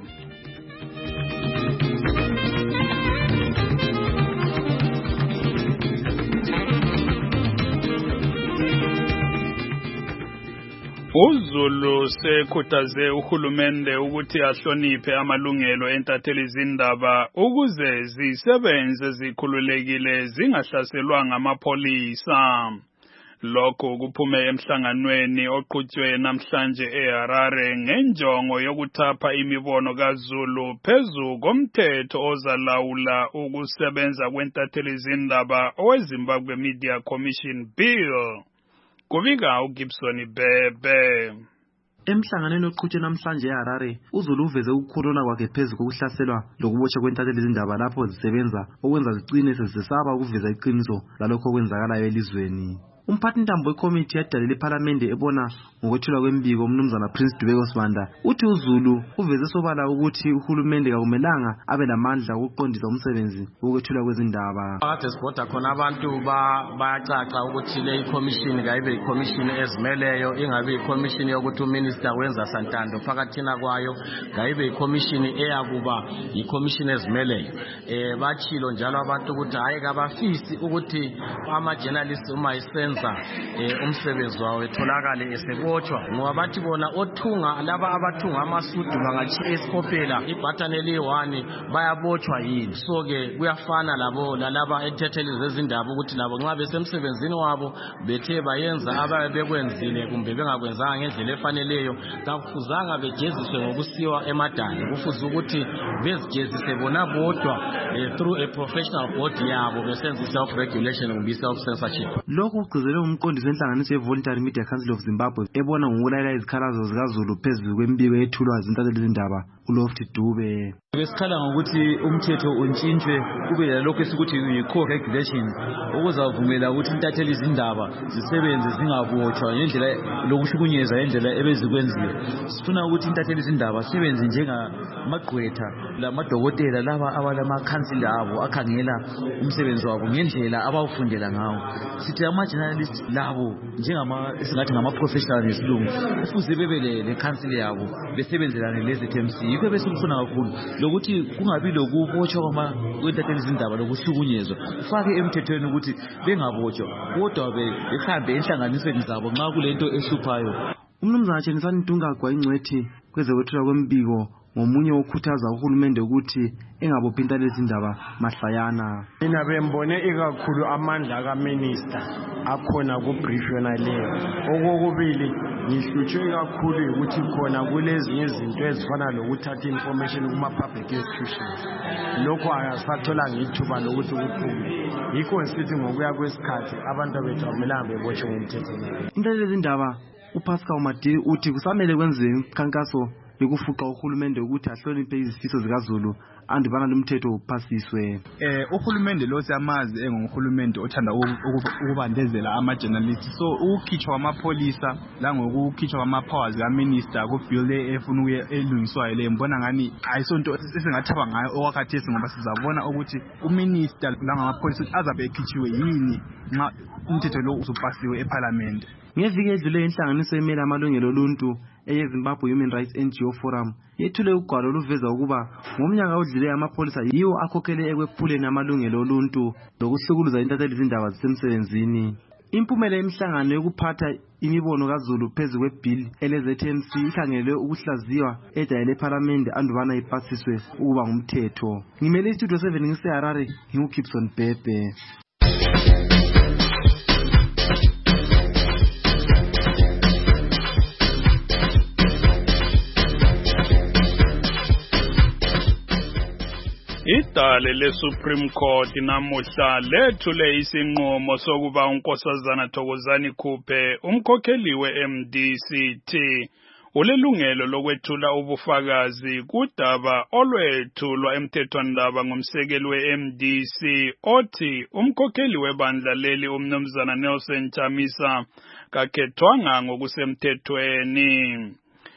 Uzulu sekhuthaze uhulumende ukuthi ahloniphe amalungelo entatheli zindaba ukuze zisebenze zikhululekile zingahlaselwa ngamapolisa. Lokho kuphume emhlanganweni oqhutshwe namhlanje eHarare ngenjongo yokuthapha imibono kaZulu phezu komthetho ozalawula ukusebenza kwentatheli zindaba oweZimbabwe Media Commission Bill. Kubika uGibson Bebe. Emhlanganweni oqhutshwe namhlanje eHarare, uZulu uveze ukukhuluma kwakhe phezu kokuhlaselwa lokubotshwa kwentatheli zindaba lapho zisebenza okwenza zigcine sezisaba ukuveza iqiniso lalokho okwenzakalayo elizweni. Umphathintambo wekomiti yedale leParliament ebona ngokwethulwa kwembiko uMnumzana Prince Dubeko Sibanda uthi uZulu uveze sobala ukuthi uhulumende akumelanga abe lamandla okuqondisa umsebenzi wokwethulwa kwezindaba. Ade sibona khona abantu bayacaca ukuthi le commission kayibe i-commission ezimeleyo ingabe i-commission yokuthi uminister wenza santando phakathina kwayo kayibe i-commission eyakuba i-commission ezimeleyo. Eh bachilo njalo abantu ukuthi hayi kabafisi ukuthi ama journalists uma isenza umsebenzi wawo etholakale esebotshwa ngoba bathi bona othunga laba abathunga amasudu bangathi esikopela ibutton eli one bayabotshwa yini. So ke kuyafana labo lalaba ethetheleza ezindaba ukuthi labo nxa besemsebenzini wabo bethe bayenza ababe bekwenzile kumbe bengakwenzanga ngendlela efaneleyo kakufuzanga bejeziswe ngokusiwa emadala. Kufuze ukuthi bezijezise bona bodwa through a professional body yabo besenza self regulation kumbe self censorship. Lokhu kugcizelwe umqondisi wenhlanganiso ye-Voluntary Media Council of Zimbabwe ebona ngokulayela izikhalazo zikaZulu phezu kwembiko ethulwa zintatheli zindaba uLofty Dube. Besikhala ngokuthi umthetho untshintshwe kube lalokho esikuthi yi-co-regulation okuzavumela ukuthi intatheli izindaba zisebenze zingabotshwa ngendlela lokushukunyezwa ngendlela ebezikwenzile. Sifuna ukuthi intatheli izindaba zisebenze njengamagqwetha lamadokotela laba abalamakhansila abo akhangela umsebenzi wabo ngendlela abawufundela ngawo. Sithi ama-journalists labo njengama esingathi ngama-professional ngesilungu kufuze bebe le council yabo besebenzelane lezi-T M C yikho ebesikufuna kakhulu lokuthi kungabi lokubotshwa kwentatheli zindaba lokuhlukunyezwa ufake emthethweni ukuthi bengabotshwa kodwa behambe enhlanganisweni zabo nxa kulento ehluphayo. Umnumzana Tshenisani Ntungagwa ingcwethi kwezokwethula kwembiko ngomunye okhuthaza uhulumende ukuthi engabophi intatheli zindaba mahlayana. Mina bembone ikakhulu amandla kaminister akhona ku-brief yona leyo. Okokubili ngihlutshwe kakhulu ukuthi khona kulezinye izinto ezifana lokuthatha information kuma-public institutions. Lokho akasatholanga ithuba lokuthi kuphume. Yikho sithi ngokuya kwesikhathi abantu bethu akumelanga bebotshwe ngomthetho. Intatheli zindaba uPascal Madiri uthi kusamele kwenziwe imikhankaso yokufuqa uhulumende ukuthi ahloniphe izifiso zikaZulu andibana lomthetho uphasiswe. Eh uhulumende lo siyamazi enguhulumende othanda ukubandezela ama-journalists, so ukukhitshwa kwamapolisa la ngokukhitshwa kwama-powers ka-minister ku-bill le efuna ukuye elungiswayo le mbona ngani ayisonto esingathaba ngayo okwakhathesi ngoba sizabona ukuthi uminister la ngamapolisa azabe ekhitshiwe yini nxa umthetho lo usupasiwe eParliament. Ngeviki edlule inhlanganiso emele amalungelo oluntu eyeZimbabwe Human Rights N G O Forum yethule ugwalo oluveza ukuba ngomnyaka odlule amapolisa yiwo akhokhele ekwephuleni amalungelo oluntu lokuhlukuluza intatheli zindaba zisemsebenzini. Impumela yemihlangano yokuphatha imibono kaZulu phezu kwebill ele-Z N C ikhangelwe ukuhlaziywa edayele eParliament andubana ipasiswe ukuba ngumthetho. Ngimele istudio seven ngiseHarare nginguGibson Bhebhe. Idale le-Supreme Court namuhla lethule isinqumo sokuba uNkosazana Thokozani Khuphe umkhokheli we-M D C T ulelungelo lokwethula ubufakazi kudaba olwethulwa emthethwandaba ngumsekeli we-M D C othi umkhokheli webandla leli umnumzana Nelson Chamisa kakhethwanga ngokusemthethweni.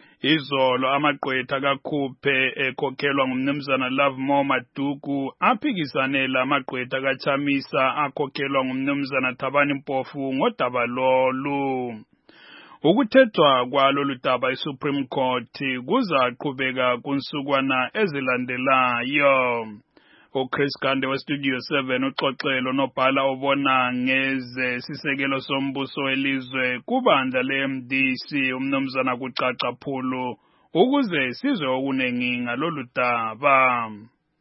Izolo amagqwetha kaKhuphe ekhokhelwa ngumnumzana Lovemore Maduku aphikisane lamagqwetha kaChamisa akhokhelwa ngumnumzana Thabani Mpofu ngodaba lolu. Ukuthethwa kwalolu daba iSupreme Court kuzaqhubeka kunsukwana ezilandelayo. uChris Gande weStudio seven uxoxelo nobhala obona ngeze sisekelo sombuso welizwe kubandla le-M D C umnumzana kucaca phulu ukuze sizwe okunenginga lolu daba.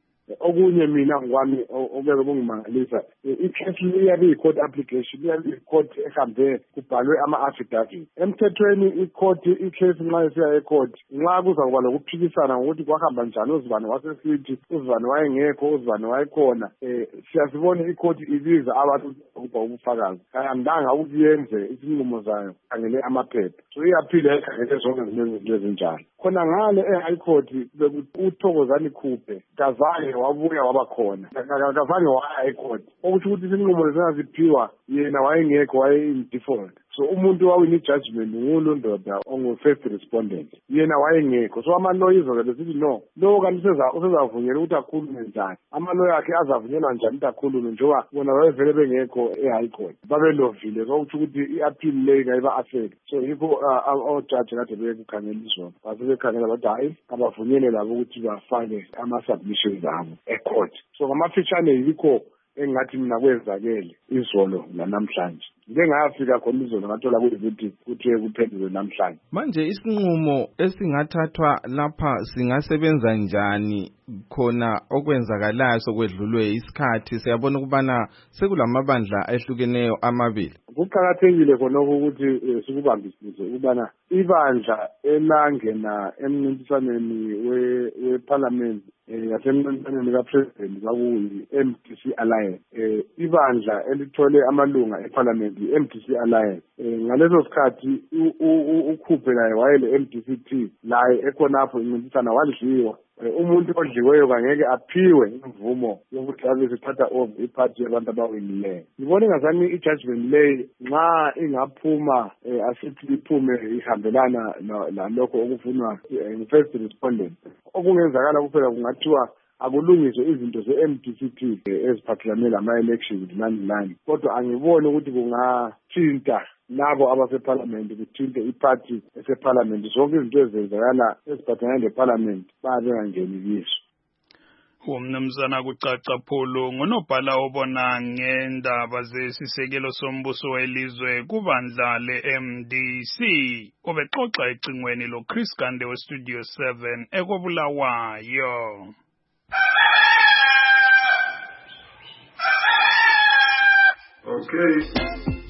Okunye mina ngwami obeke kungimangalisa ikhesi liyabe i-court application liyabe i-court ehambe kubhalwe ama-affidavit emthethweni i-court ikhesi nxa isiya e-court nxa kuzakuba lokuphikisana ngokuthi kwahamba njani uzibani wasesithi uzibani wayengekho uzibani wayekhona um siyasibona i-court ibiza abantu ukupha ubufakazi ayandanga ukuthi yenze isinqumo zayo khangele amaphepha so iyaphila ekhangele zonke zinto ezinjalo khona ngale e-high court uThokozani Khuphe kazange wabuya wabakhona kazange waya e-court okuthi ukuthi isinqumo lesingaziphiwa yena wayengekho waye-in-default so umuntu wawina i-judgment ngulo ndoda ongu-first respondent yena wayengekho so amaloya izokele sithi no lo kanti usezavunyela ukuthi akhulume njani amaloya akhe azavunyelwa njani ukuthi akhulume njengoba bona babevele bengekho e-high court babelovile so ukuthi ukuthi i-appeal leyi ngayiba-affect so yikho ojaji kade bekukhangela izona basebekhangela bathi hayi abavunyele labo ukuthi bafake ama-submissions abo e-court so ngamafitshane yikho engathi mina kwenzakele izolo lanamhlanje ngike ngayafika khona izolo ngathola kuyikuthi kuthiwe kuphendulwe namhlanje. Manje isinqumo esingathathwa lapha singasebenza njani khona okwenzakalayo sokwedlulwe isikhathi siyabona ukubana sekulamabandla ehlukeneyo amabili. Kuqakathekile khona ukuthi sikubambisise ukubana ibandla elangena emncintiswaneni we-parliament yasemncintiswaneni kapresident kwakuyi-M D C Alliance ibandla elithole amalunga eparliament i-M D C Alliance ngaleso sikhathi uKhuphe laye wayele M D C T laye ekhonapho incintisana wadliwa umuntu odliweyo kangeke aphiwe imvumo yokuthi abe sethatha over iphathi yabantu abawinileyo. Ngibona ngazani i-judgment leyi nxa ingaphuma asithi iphume ihambelana nalokho okufunwa ngu-first respondent okungenzakala kuphela kungathiwa akulungiswe izinto ze-M D C T eziphathelane lama-elections nani nani kodwa angiboni ukuthi kungathinta labo abaseparliament kuthinte iparty eseparliament zonke izinto ezenzakala eziphathelane leparliament babengangeni kizo. Umnumzana kucaca phulu ngunobhala obona ngendaba zesisekelo sombuso welizwe kubandla le-M D C obexoxa ecingweni lo Chris Gande we Studio seven ekobulawayo. Okay.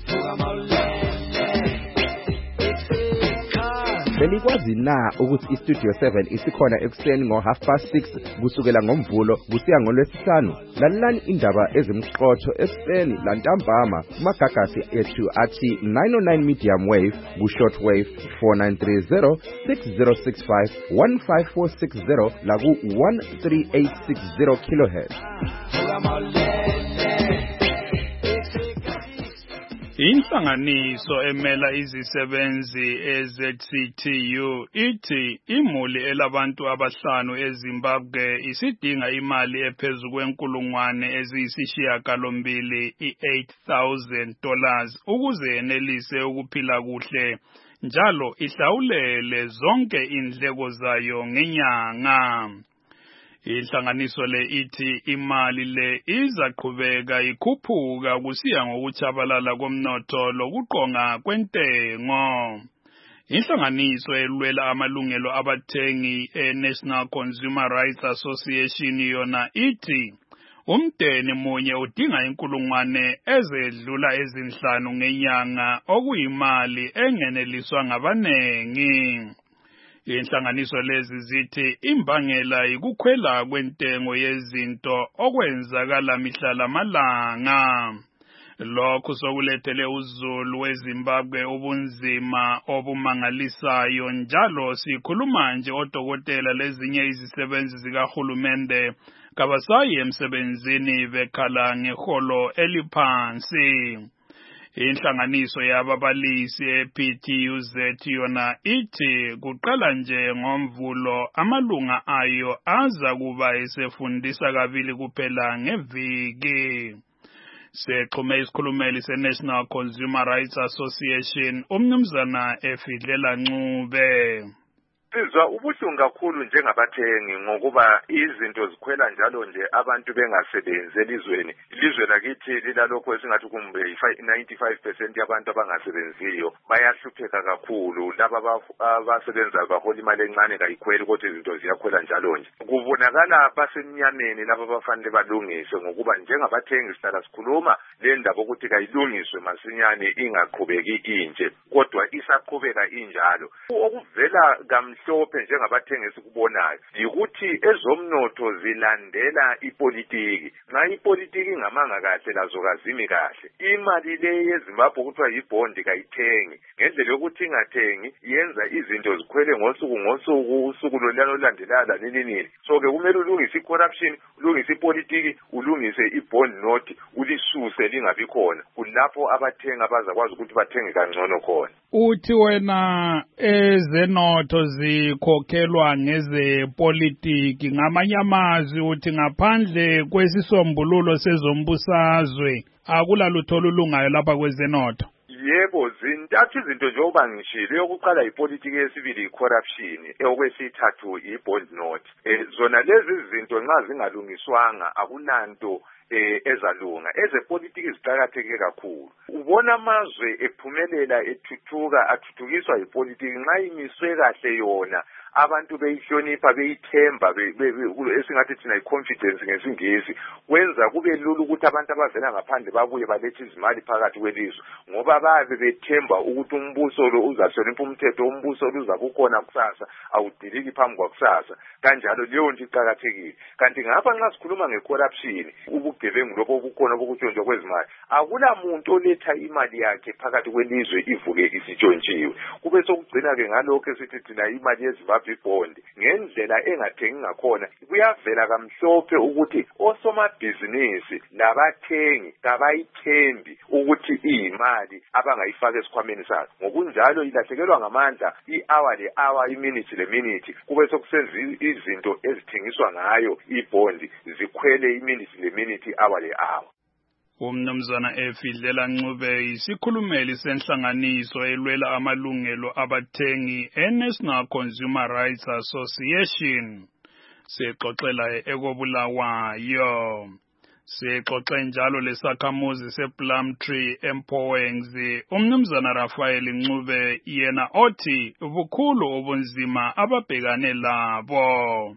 Benikwazi na ukuthi iStudio seven isikhona ekuseni ngo half past six kusukela ngomvulo kusiya ngolwesihlanu. Lalelani indaba ezimqotho ekuseni lantambama kumagagasi ethu athi nine oh nine medium wave ku short wave four nine three zero six zero six five one five four six zero la ku one three eight six zero kilohertz. Inhlanganiso emela izisebenzi e-Z C T U ithi imuli elabantu abahlanu eZimbabwe isidinga imali ephezulu kwenkulungwane eziyisishiyagalombili i-eight thousand dollars ukuze yenelise ukuphila kuhle njalo ihlawulele zonke indleko zayo ngenyanga. Inhlanganiso le ithi imali le izaqhubeka ikhuphuka kusiya ngokuchabalala komnotho lokuqonga kwentengo. Inhlanganiso elwela amalungelo abathengi e-National Consumer Rights Association yona ithi umndeni munye udinga inkulungwane ezedlula ezinhlanu ngenyanga okuyimali engeneliswa ngabanengi. Inhlanganiso lezi zithi imbangela ikukhwela kwentengo yezinto okwenzakala mihla lamalanga. Lokhu sokulethele uzulu weZimbabwe ubunzima obumangalisayo njalo sikhuluma nje odokotela lezinye izisebenzi zikahulumende kabasayi emsebenzini bekhala ngeholo eliphansi. Inhlanganiso yababalisi e-P T U Z yona ithi kuqala nje ngomvulo amalunga ayo aza kuba esefundisa kabili kuphela ngeviki. Sexhume isikhulumeli se-National Consumer Rights Association umnumzana Efidlela Ncube. Sizwa ubuhlungu kakhulu njengabathengi ngokuba izinto zikhwela njalo nje abantu bengasebenzi elizweni. Ilizwe lakithi lilalokho esingathi kumbe ninety-five percent yabantu abangasebenziyo bayahlupheka kakhulu. Laba abasebenza bahola imali encane kayikhweli kodwa izinto ziyakhwela njalo nje. Kubonakala basemnyameni laba bafanele balungiswe ngokuba njengabathengi sihlala sikhuluma le ndaba ukuthi kayilungiswe masinyane ingaqhubeki inje kodwa isaqhubeka injalo. Okuvela kam mhlophe njengabathengisi kubonayo ukuthi ezomnotho zilandela ipolitiki. Nxa ipolitiki ingamanga kahle lazo kazimi kahle. Imali le yeZimbabwe kuthiwa yibhondi kayithengi. Ngendlela yokuthi ingathengi yenza izinto zikhwele ngosuku ngosuku usuku lolalo landelala nini nini. So ke kumele ulungise icorruption, ulungise ipolitiki, ulungise ibond note, ulisuse lingabi khona. Kulapho abathenga bazakwazi ukuthi bathenge kangcono khona. Uthi wena ezenotho zikhokhelwa ngezepolitiki ngamanye amazwi uthi ngaphandle kwesisombululo sezombusazwe akulalutho olulungayo lapha kwezenotho. Yebo, zintathu izinto njengoba ngishilo. Yokuqala ipolitiki, yesibili icorruption, okwesithathu ibond note. Eh zona lezi zinto nxa zingalungiswanga akunanto eh ezalunga. Ezepolitiki ziqhakatheke kakhulu. Ubona amazwe ephumelela ethuthuka athuthukiswa ipolitiki nxa imiswe kahle yona. Abantu beyihlonipha beyithemba esingathi thina iconfidence ngesingisi kwenza kube lula ukuthi abantu abavela ngaphandle babuye balethe izimali phakathi kwelizwe ngoba babe bethemba ukuthi umbuso lo uzahlonipha umthetho, umbuso lo uzakukhona kusasa awudiliki phambi kwakusasa. Kanjalo leyo nto iqhakathekile. Kanti ngapha nxa sikhuluma ngecorruption, ubugebengu lokho obukhona bokutshontshwa kwezimali, akula muntu oletha imali yakhe phakathi kwelizwe ivuke isitshontshiwe. Kube sokugcina ke ngalokho esithi thina imali yeZimbabwe bond ngendlela engathengi ngakhona kuyavela kamhlophe ukuthi osomabhizinisi nabathengi kabayithembi ukuthi iyimali abangayifaka esikhwameni sakhe. Ngokunjalo ilahlekelwa ngamandla i-hour le hour, iminute le minute, kube sokusenza izinto ezithengiswa ngayo ibond zikhwele iminute le minute, hour le hour. Umnumzana Efidlela Ncube isikhulumeli senhlanganiso elwela amalungelo abathengi e-National Consumer Rights Association. Sexoxela ekobulawayo. Sexoxe njalo lesakhamuzi sePlumtree eMpowenzi. Umnumzana Raphael Ncube yena othi bukhulu obunzima ababhekane labo.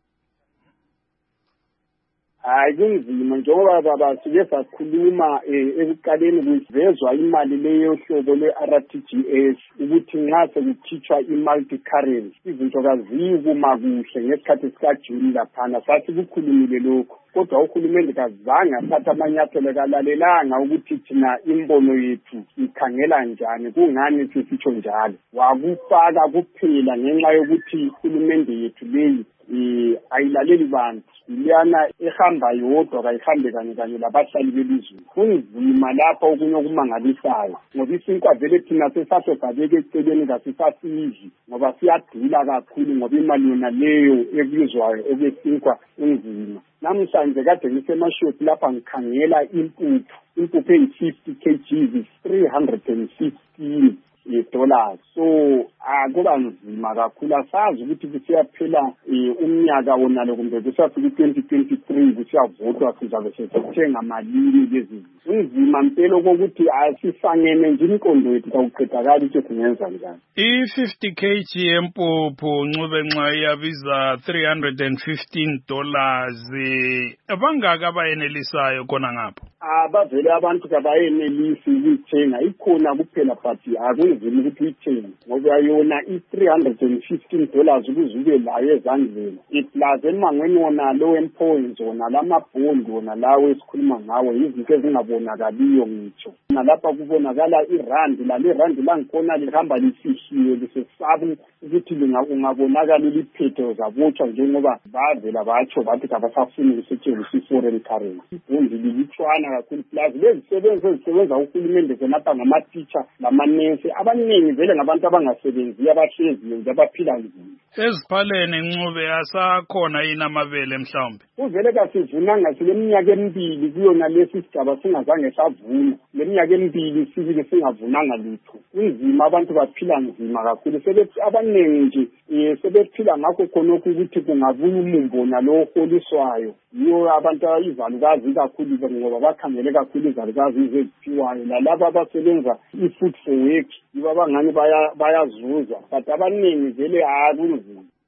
Hayi kunzima njengoba baba sike sakhuluma ekuqaleni kuvezwa imali leyo hlobo le-R T G S ukuthi nxa sekukhitshwa i-multi currency izinto kazikuma kuhle ngesikhathi sikaJuni laphana sathi kukhulumile lokho kodwa uhulumende kazange athatha amanyathelo kalalelanga ukuthi thina imbono yethu ikhangela njani kungani sisitsho njalo wakufaka kuphela ngenxa yokuthi uhulumende yethu leyi ayilaleli bantu liyana ehamba yodwa kayihambe kanye kanye labahlali belizwe kunzima lapha okunye okumangalisayo ngoba isinkwa vele thina sesasho sabeke eceleni kasisasizwi ngoba siyadula kakhulu ngoba imali yona leyo ekuzwayo okwesinkwa inzima namhlanje kade ngisemashop lapha ngikhangela impuphu impuphu eyi-fifty kilograms three hundred fifteen dollars so akuba nzima kakhulu asazi ukuthi kusiyaphela umnyaka wonalo kumbe kusafika twenty twenty-three kusiyavotwa sizabe sesithenga malini lezi nzima mpela okokuthi asisangene nje imqondo yethu kawuqedakala ukuthi singenza njani i-fifty kilograms yempuphu Ncube nxa iyabiza three hundred fifteen dollars abangaka abayenelisayo khona ngapho abavele abantu kabayenelisi ukuyithenga ikhona kuphela but akunzima ukuthi uyithenge ngoba yona i-three hundred fifteen dollars ukuze ube layo ezandleni iplaza emangweni wona lo Empowenzi wona lamabhondi wona lawo esikhuluma ngawo izinto ezingabonakaliyo ngitsho nalapha kubonakala irandi la lirandi langikhona lihamba lisihliwe lisesabu ukuthi ungabonakala liphethe uzabotshwa njengoba bavela batsho bathi kabasafuni ukusetshenziswa i-foreign currency ibhondi lilitshwana kakhulu plus lezisebenzi ezisebenza uhulumende zenapha ngama-teacher lamanensi abaningi vele ngabantu abangasebenziyo abahleziyo nje abaphila nzima eziphaleni Ncube asakhona yini amabele mhlawumbe kuvele kasivunanga sile minyaka emibili kuyona lesi sigaba singazange savuna le minyaka emibili sibili singavunanga lutho kunzima abantu baphila nzima kakhulu sebethi abaningi nje sebephila ngakho khonokho ukuthi kungabuya umumbo nalo oholiswayo yiyo abantu izalukazi kakhulu ngoba bakhangele kakhulu izalukazi eziphiwayo lalabo abasebenza i-food for work yibo abangani bayazuza but abaningi vele akunzima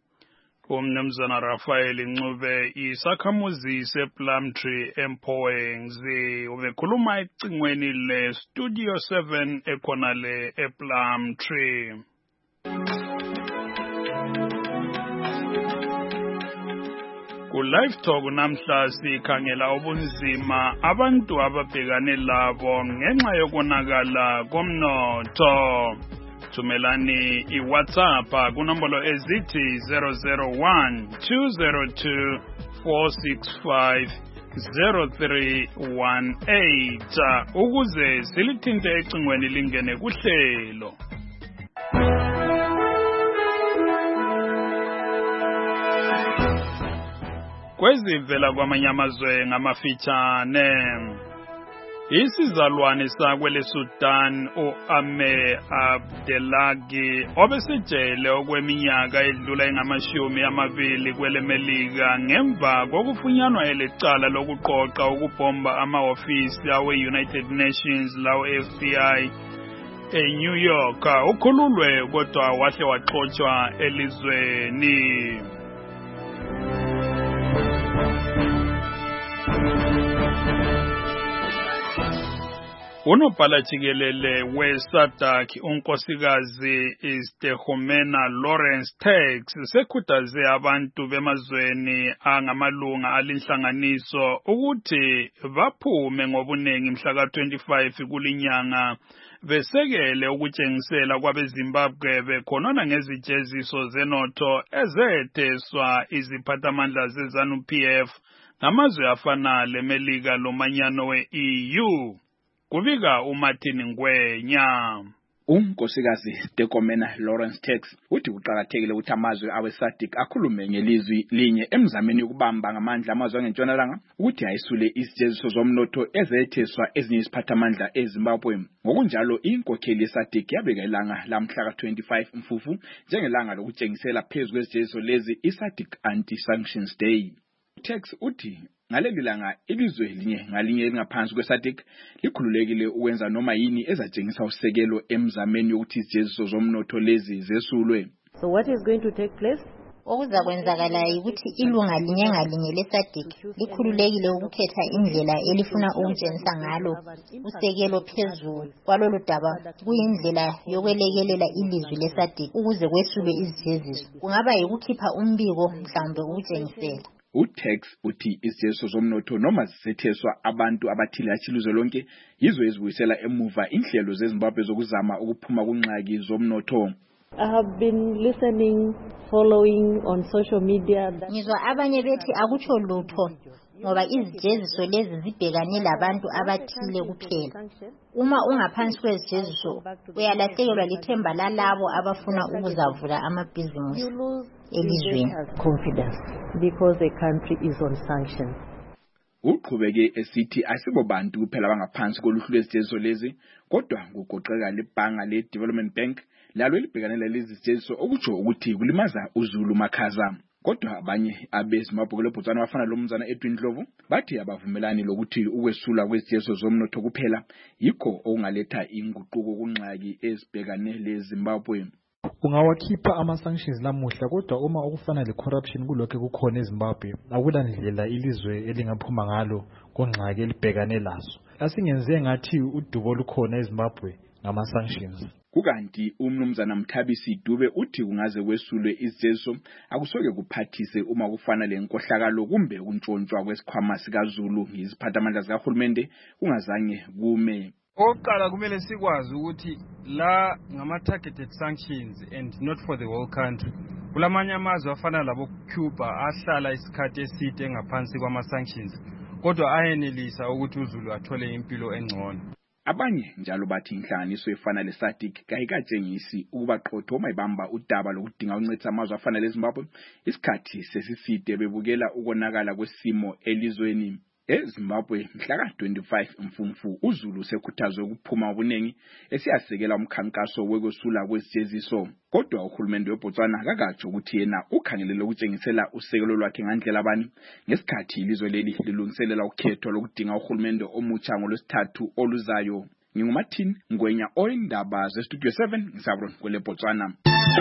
Umnumzana Raphael Ncube isakhamuzi sePlumtree eMpowenzi ubekhuluma ecingweni le-Studio seven ekhona le ePlumtree. Ku-Live Talk namhla sikhangela ubunzima abantu ababhekane labo ngenxa yokonakala komnotho. Thumelani iWhatsApp kunombolo ezithi zero zero one two zero two four six five zero three one eight ukuze silithinte ecingweni lingene kuhlelo. Kwezivela kwamanye amazwe ngamafitshane isizalwane sakwele Sudan u-Ame Abdelagi obesejele okweminyaka edlula engamashumi amabili kwele Melika ngemva kokufunyanwa elecala lokuqoqa ukubhomba amahhovisi awe-United Nations lawo F B I eNew York ukhululwe kodwa wahle waxoshwa elizweni. Unobhala jikelele we-SADC unkosikazi Stehomena Lawrence Tax sekhuthaze abantu bemazweni angamalunga alinhlanganiso ukuthi baphume ngobuningi mhla ka twenty-five kulinyanga besekele ukutshengisela kwabeZimbabwe bekhonona ngezijeziso zenotho ezetheswa iziphathamandla zeZANU P F namazwe afana leMelika lomanyano we-E U. Kubika uMartin Ngwenya. unkosikazi Tekomena Lawrence Tax uthi kuqhakathekile ukuthi amazwe awe-SADC akhulume ngelizwi linye emzameni ukubamba ngamandla amazwe angentshonalanga ukuthi ayisule izijeziso zomnotho ezetheswa ezinye iziphathamandla eZimbabwe. Ngokunjalo inkokheli ye-SADC yabeka ilanga lamhla ka twenty-five Mfufu njengelanga lokutshengisela phezu kwezijeziso lezi i-SADC Anti-Sanctions Day. Tax uthi ngaleli langa ilizwe linye ngalinye elingaphansi kwe-SADC likhululekile ukwenza noma yini ezatshengisa usekelo emzameni yokuthi izijeziso zomnotho lezi zesulwe. So what is going to take place? Okuzakwenzakala ukuthi ilunga linye ngalinye le-SADC likhululekile ukukhetha indlela elifuna ukutshengisa ngalo usekelo phezulu kwalolu daba kuyindlela yokwelekelela ilizwi le-SADC ukuze kwesulwe izijeziso. Kungaba yikukhipha umbiko mhlawumbe ukutshengisela. uTax uthi izijeziso zomnotho noma zisetheswa abantu abathile achiluzwe lonke yizo ezibuyisela emuva inhlelo zeZimbabwe zokuzama ukuphuma kunxaki zomnotho. I have been listening, following on social media. Ngizwa abanye bethi akutsho lutho ngoba izijeziso lezi zibhekane labantu abathile kuphela. Uma ungaphansi kwezijeziso uyalahlekelwa lithemba lalabo abafuna ukuzavula amabhizinisi elizweni. Confidence because the country is on sanctions. Uqhubeke esithi asibo bantu kuphela abangaphansi koluhlu lwezijeziso lezi kodwa kugoqeka lebhanga le-Development Bank lalo elibhekanela lezi zijeziso okutsho ukuthi kulimaza uZulu Makhaza. Kodwa abanye abeZimbabwe leBotswana abafana lomzana Edwin Ndlovu bathi abavumelani lokuthi ukwesula kwezijeziso zomnotho kuphela yikho okungaletha inguquko kunxaki ezibhekane leZimbabwe. Ungawakhipha ama-sanctions lamuhla kodwa uma okufana le-corruption kulokho kukhona eZimbabwe akulandlela ilizwe elingaphuma ngalo konxaki elibhekane lazo. Asingenze ngathi udubo lukhona eZimbabwe ngama-sanctions. Kukanti umnumzana Mthabisi Dube uthi kungaze kwesulwe izijeziso akusoke kuphathise uma kufana lenkohlakalo kumbe ukuntshontshwa kwesikhwama sikaZulu ngiziphathamandla zikahulumende kungazange kume. Oqala kumele sikwazi ukuthi la ngama-targeted sanctions and not for the whole country. Kulamanye amazwe afana labo Cuba ahlala isikhathi eside ngaphansi kwama-sanctions kodwa ayenelisa ukuthi uZulu athole impilo engcono. Abanye njalo bathi inhlanganiso efana le-SADC kayikatshengisi ukuba qotho uma ibamba udaba lokudinga uncitha amazwe afana leZimbabwe isikhathi sesiside bebukela ukonakala kwesimo elizweni. eZimbabwe mhla ka twenty-five Mfumfu uZulu sekhuthazwe ukuphuma obuningi esiyasekela umkhankaso wekwesula kwezijeziso. Kodwa uhulumende weBotswana akakatsho ukuthi yena ukhangelele ukutshengisela usekelo lwakhe ngandlela abani ngesikhathi ilizwe leli lilungiselela ukhetho lokudinga uhulumende omutsha ngolwesithathu oluzayo. Ngingumathini Ngwenya oyindaba zeStudio seven ngisabron kweleBotswana.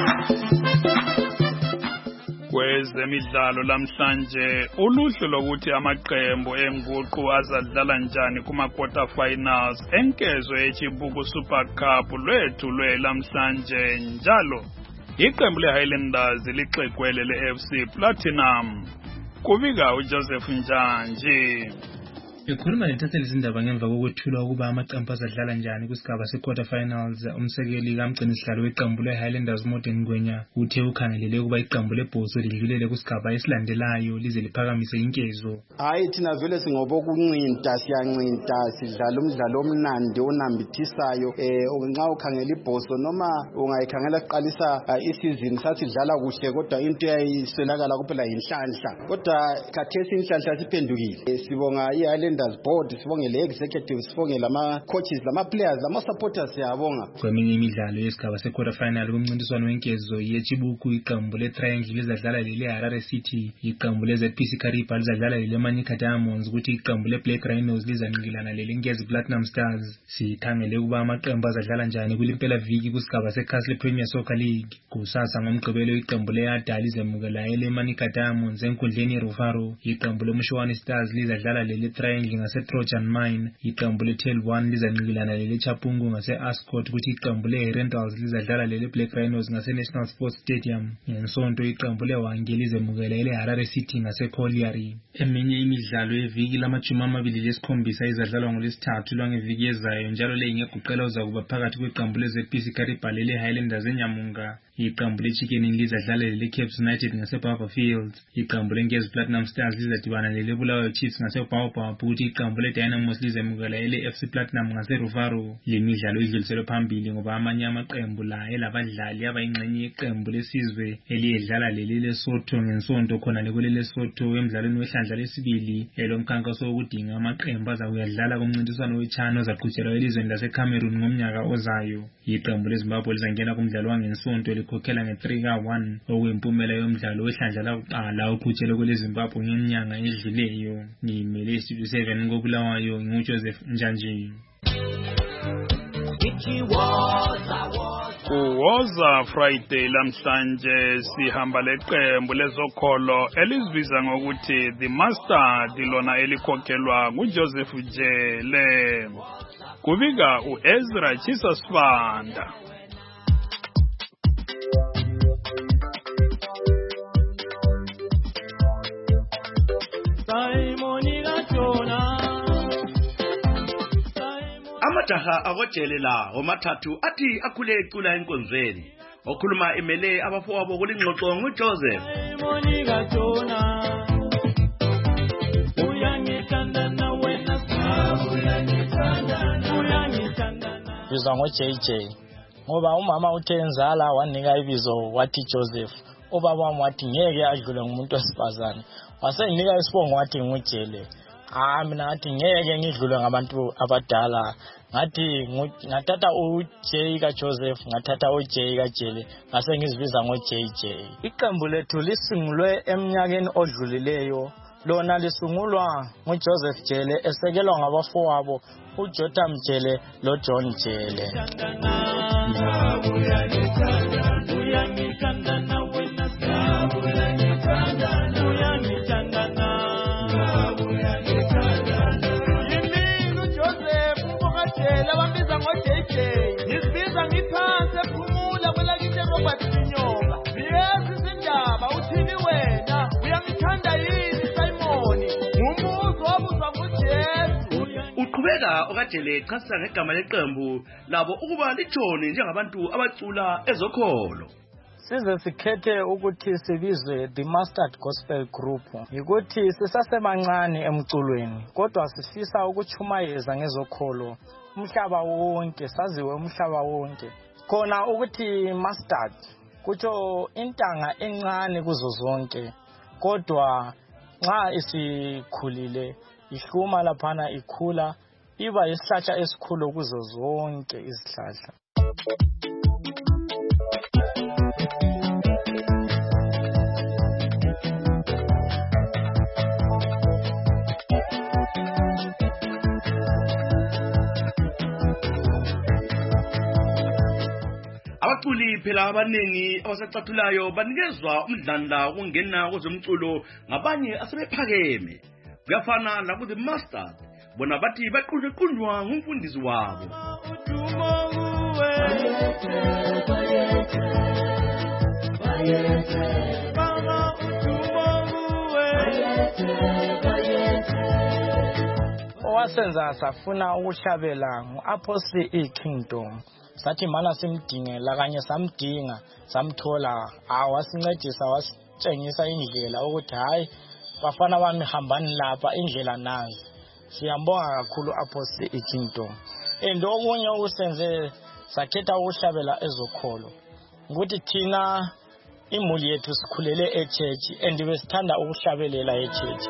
Kwezemidlalo lamhlanje uluhlu lokuthi amaqembu enguqu azadlala njani kuma quarter finals enkezo yeChibuku Super Cup lwethulwe lamhlanje njalo iqembu leHighlanders lixekwele leF C Platinum. Kubika uJoseph Njanji. Ekhuluma lentatheli izindaba ngemva kokwethulwa ukuba amaqembu azadlala njani kusigaba se-quarter finals, umsekeli kamgcinisihlalo weqembu le-Highlanders Modern Ngwenya uthe ukhangelele ukuba iqembu lebhoso lidlulele kusigaba esilandelayo lize liphakamise inkezo. Hayi thina vele singobokuncinta siyancinta sidlala umdlalo omnandi onambithisayo eh nxa ukhangela ibhoso noma ungayikhangela kuqalisa isizini sathi dlala kuhle kodwa into yayiselakala kuphela inhlanhla kodwa khathesi inhlanhla siphendukile. Sibonga iHighlanders board, sibonge le executives, sibonge lama coaches, lama players, lama supporters siyabonga. Kweminye imidlalo yesigaba se-quarter final kumncintiswano wenkezo yeChibuku iqembu le-Triangle lizadlala lele-Harare City, iqembu le-Z P C Kariba lizadlala lele-Manica Diamonds, ukuthi iqembu le-Black Rhinos lizanqikilana lele-Ngezi Platinum Stars. Sikhangele ukuba amaqembu azadlala njani kulimpela viki kusigaba se-Castle Premier Soccer League. Kusasa ngomgqibelo iqembu le-Yada lizemukela ele-Manica Diamonds enkundleni yeRufaro, iqembu le-Mshoane Stars lizadlala lele-Triangle ngase-Trojan Mine, iqembu le-Tail one lizanqikilana lele-Chapungu ngase-Ascot, ukuthi iqembu le-Rentals lizadlala lele-Black Rhinos ngase-National Sports Stadium. Ngensonto iqembu le-Hwange lizemukela ele-Harare City ngase-Colliery. Eminye imidlalo yeviki lamajumi amabili lesikhombisa izadlalwa ngolwesithathu lwangeviki ezayo njalo le ingeguqela uzakuba phakathi kweqembu le-Z P C Kariba lele-Highlanders eNyamunga, iqembu leChicken Inn lizadlala leCaps United ngaseBarber Fields, iqembu leNkezi Platinum Stars lizadibana leBulawayo Chiefs ngaseBaobab, ukuthi iqembu leDynamos lizemukela eleF C Platinum ngaseRuvaro. Le midlalo idluliselwe phambili ngoba amanye amaqembu la elabadlali abayingxenye yeqembu lesizwe eliyedlala leli leSotho ngensonto khona lekule leSotho emidlalweni wehlandla lesibili elomkhankaso wokudinga amaqembu azakuyadlala kumncintiswano weChan ozaqhutshelwa elizweni laseCameroon ngomnyaka ozayo. Iqembu leZimbabwe lizangena kumdlalo wangensonto likhokhela nge-three ka one okuyimpumelelo yomdlalo wehlandla lakuqala oqhutshelwe kweleZimbabwe ngenyanga edluleyo. Ngimele iStudio seven koBulawayo nguJoseph Njanji. Kuwoza Friday lamhlanje sihamba leqembu lezokholo elizibiza ngokuthi The Mustard lona elikhokhelwa nguJoseph Jele. Kubika uEzra Chisasibanda. Amajaha akojele la omathathu athi akhule ecula enkonzweni okhuluma imele abafowabo kulingxoxo nguJoseph. Bizwa ngoJ J ngoba umama uthe enzala wanika ibizo wathi Joseph, ubaba wami wathi ngeke adlule ngumuntu wesifazane, wasenginika isibongo wathi nguJele. Ah mina ngathi ngeke ngidlule ngabantu abadala, ngathi ngathatha uJ ka Joseph ngathatha uJ ka Jele ngase ngizibiza ngoJ J. Iqembu lethu lisungulwe eminyakeni odlulileyo, lona lisungulwa nguJoseph Jele esekelwa ngabafowabo uJotham Jele loJohn Jele. Uqhubeka okajele chasa ngegama leqembu labo ukuba litshoni njengabantu abacula ezokholo. Size sikhethe ukuthi sibizwe The Mustard Gospel Group ukuthi sisasemancane emculweni kodwa sifisa ukuchumayeza ngezokholo umhlaba wonke, saziwe umhlaba wonke. Khona ukuthi mustard kutsho intanga encane kuzo zonke, kodwa nxa isikhulile ihluma laphana ikhula iba isihlahla esikhulu kuzo zonke izihlahla. Abaculi phela abanengi abasacathulayo banikezwa umdlandla ukungena kwezomculo ngabanye asebephakeme. Kuyafana la ku-The Mustard, bona bathi baqunjwa ngumfundisi wabo. Owasenza safuna ukuhlabela ngu-Apostle eKingdom. Sathi mana simdingela kanye samdinga samthola, awasincedisa wasitshengisa indlela ukuthi hayi bafana bami hambani lapha indlela nazi. Siyambonga kakhulu Apostle eKingdom. And okunye usenze sakhetha ukuhlabela ezokholo ukuthi thina imuli yethu sikhulele echurch and besithanda ukuhlabelela echurch.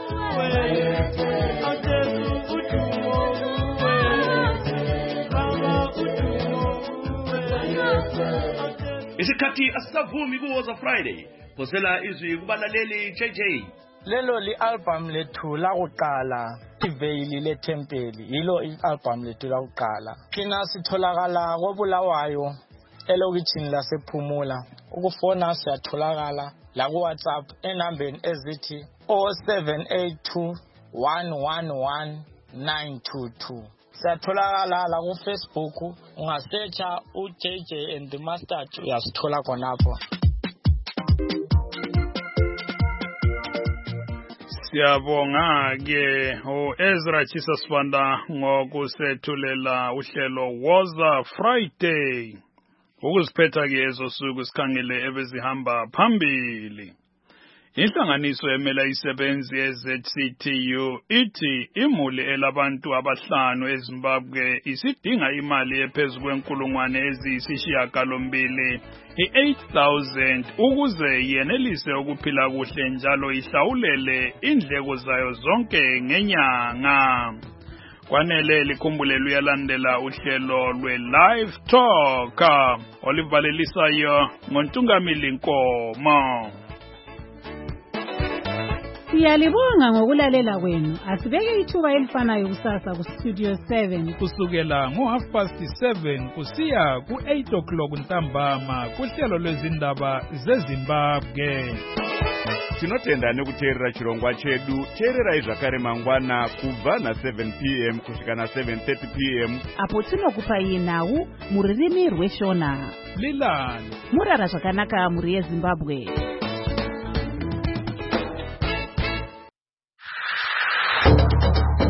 Isikhathi asisavumi kuwoza Friday, phosela izwi kubalaleli J J. Lelo li-album lethu lakuqala iveyili lethempeli, yilo i-album lethu lakuqala. Thina sitholakala koBulawayo elokitshini lasePhumula. Ukufona siyatholakala la ku-WhatsApp enambeni ezithi oh seven eight two one one one nine two two. Siyatholakala la ku-Facebook, ungasearcha uJ J and The Mustard uyasithola khonapho. Siyabonga ke uEzra Chisasibanda ngokusethulela uhlelo Woza Friday. Ukuziphetha ke ezo suku sikhangele ebezihamba phambili. Inhlanganiso emela isebenzi ye-Z C T U ithi imuli elabantu abahlanu eZimbabwe isidinga imali ephezulu kwenkulungwane eziyisishiyagalombili i-eight thousand ukuze yenelise ukuphila kuhle njalo ihlawulele indleko zayo zonke ngenyanga. Kwanele likhumbule luyalandela uhlelo lwe-Live Talk olivalelisayo ngoNtungamili Nkomo. Siyalibonga ngokulalela kwenu. Asibeke ithuba elifanayo kusasa ku Studio seven kusukela ngo half past seven kusiya ku eight o'clock ntambama kuhlelo lwezindaba zeZimbabwe. Tinotenda nekuteerera chirongwa chedu. Teererai zvakare mangwana kubva na seven p m kusvika na seven thirty p m apo tinokupai nhau muririmi rweshona. Lilani murara zvakanaka muri yeZimbabwe.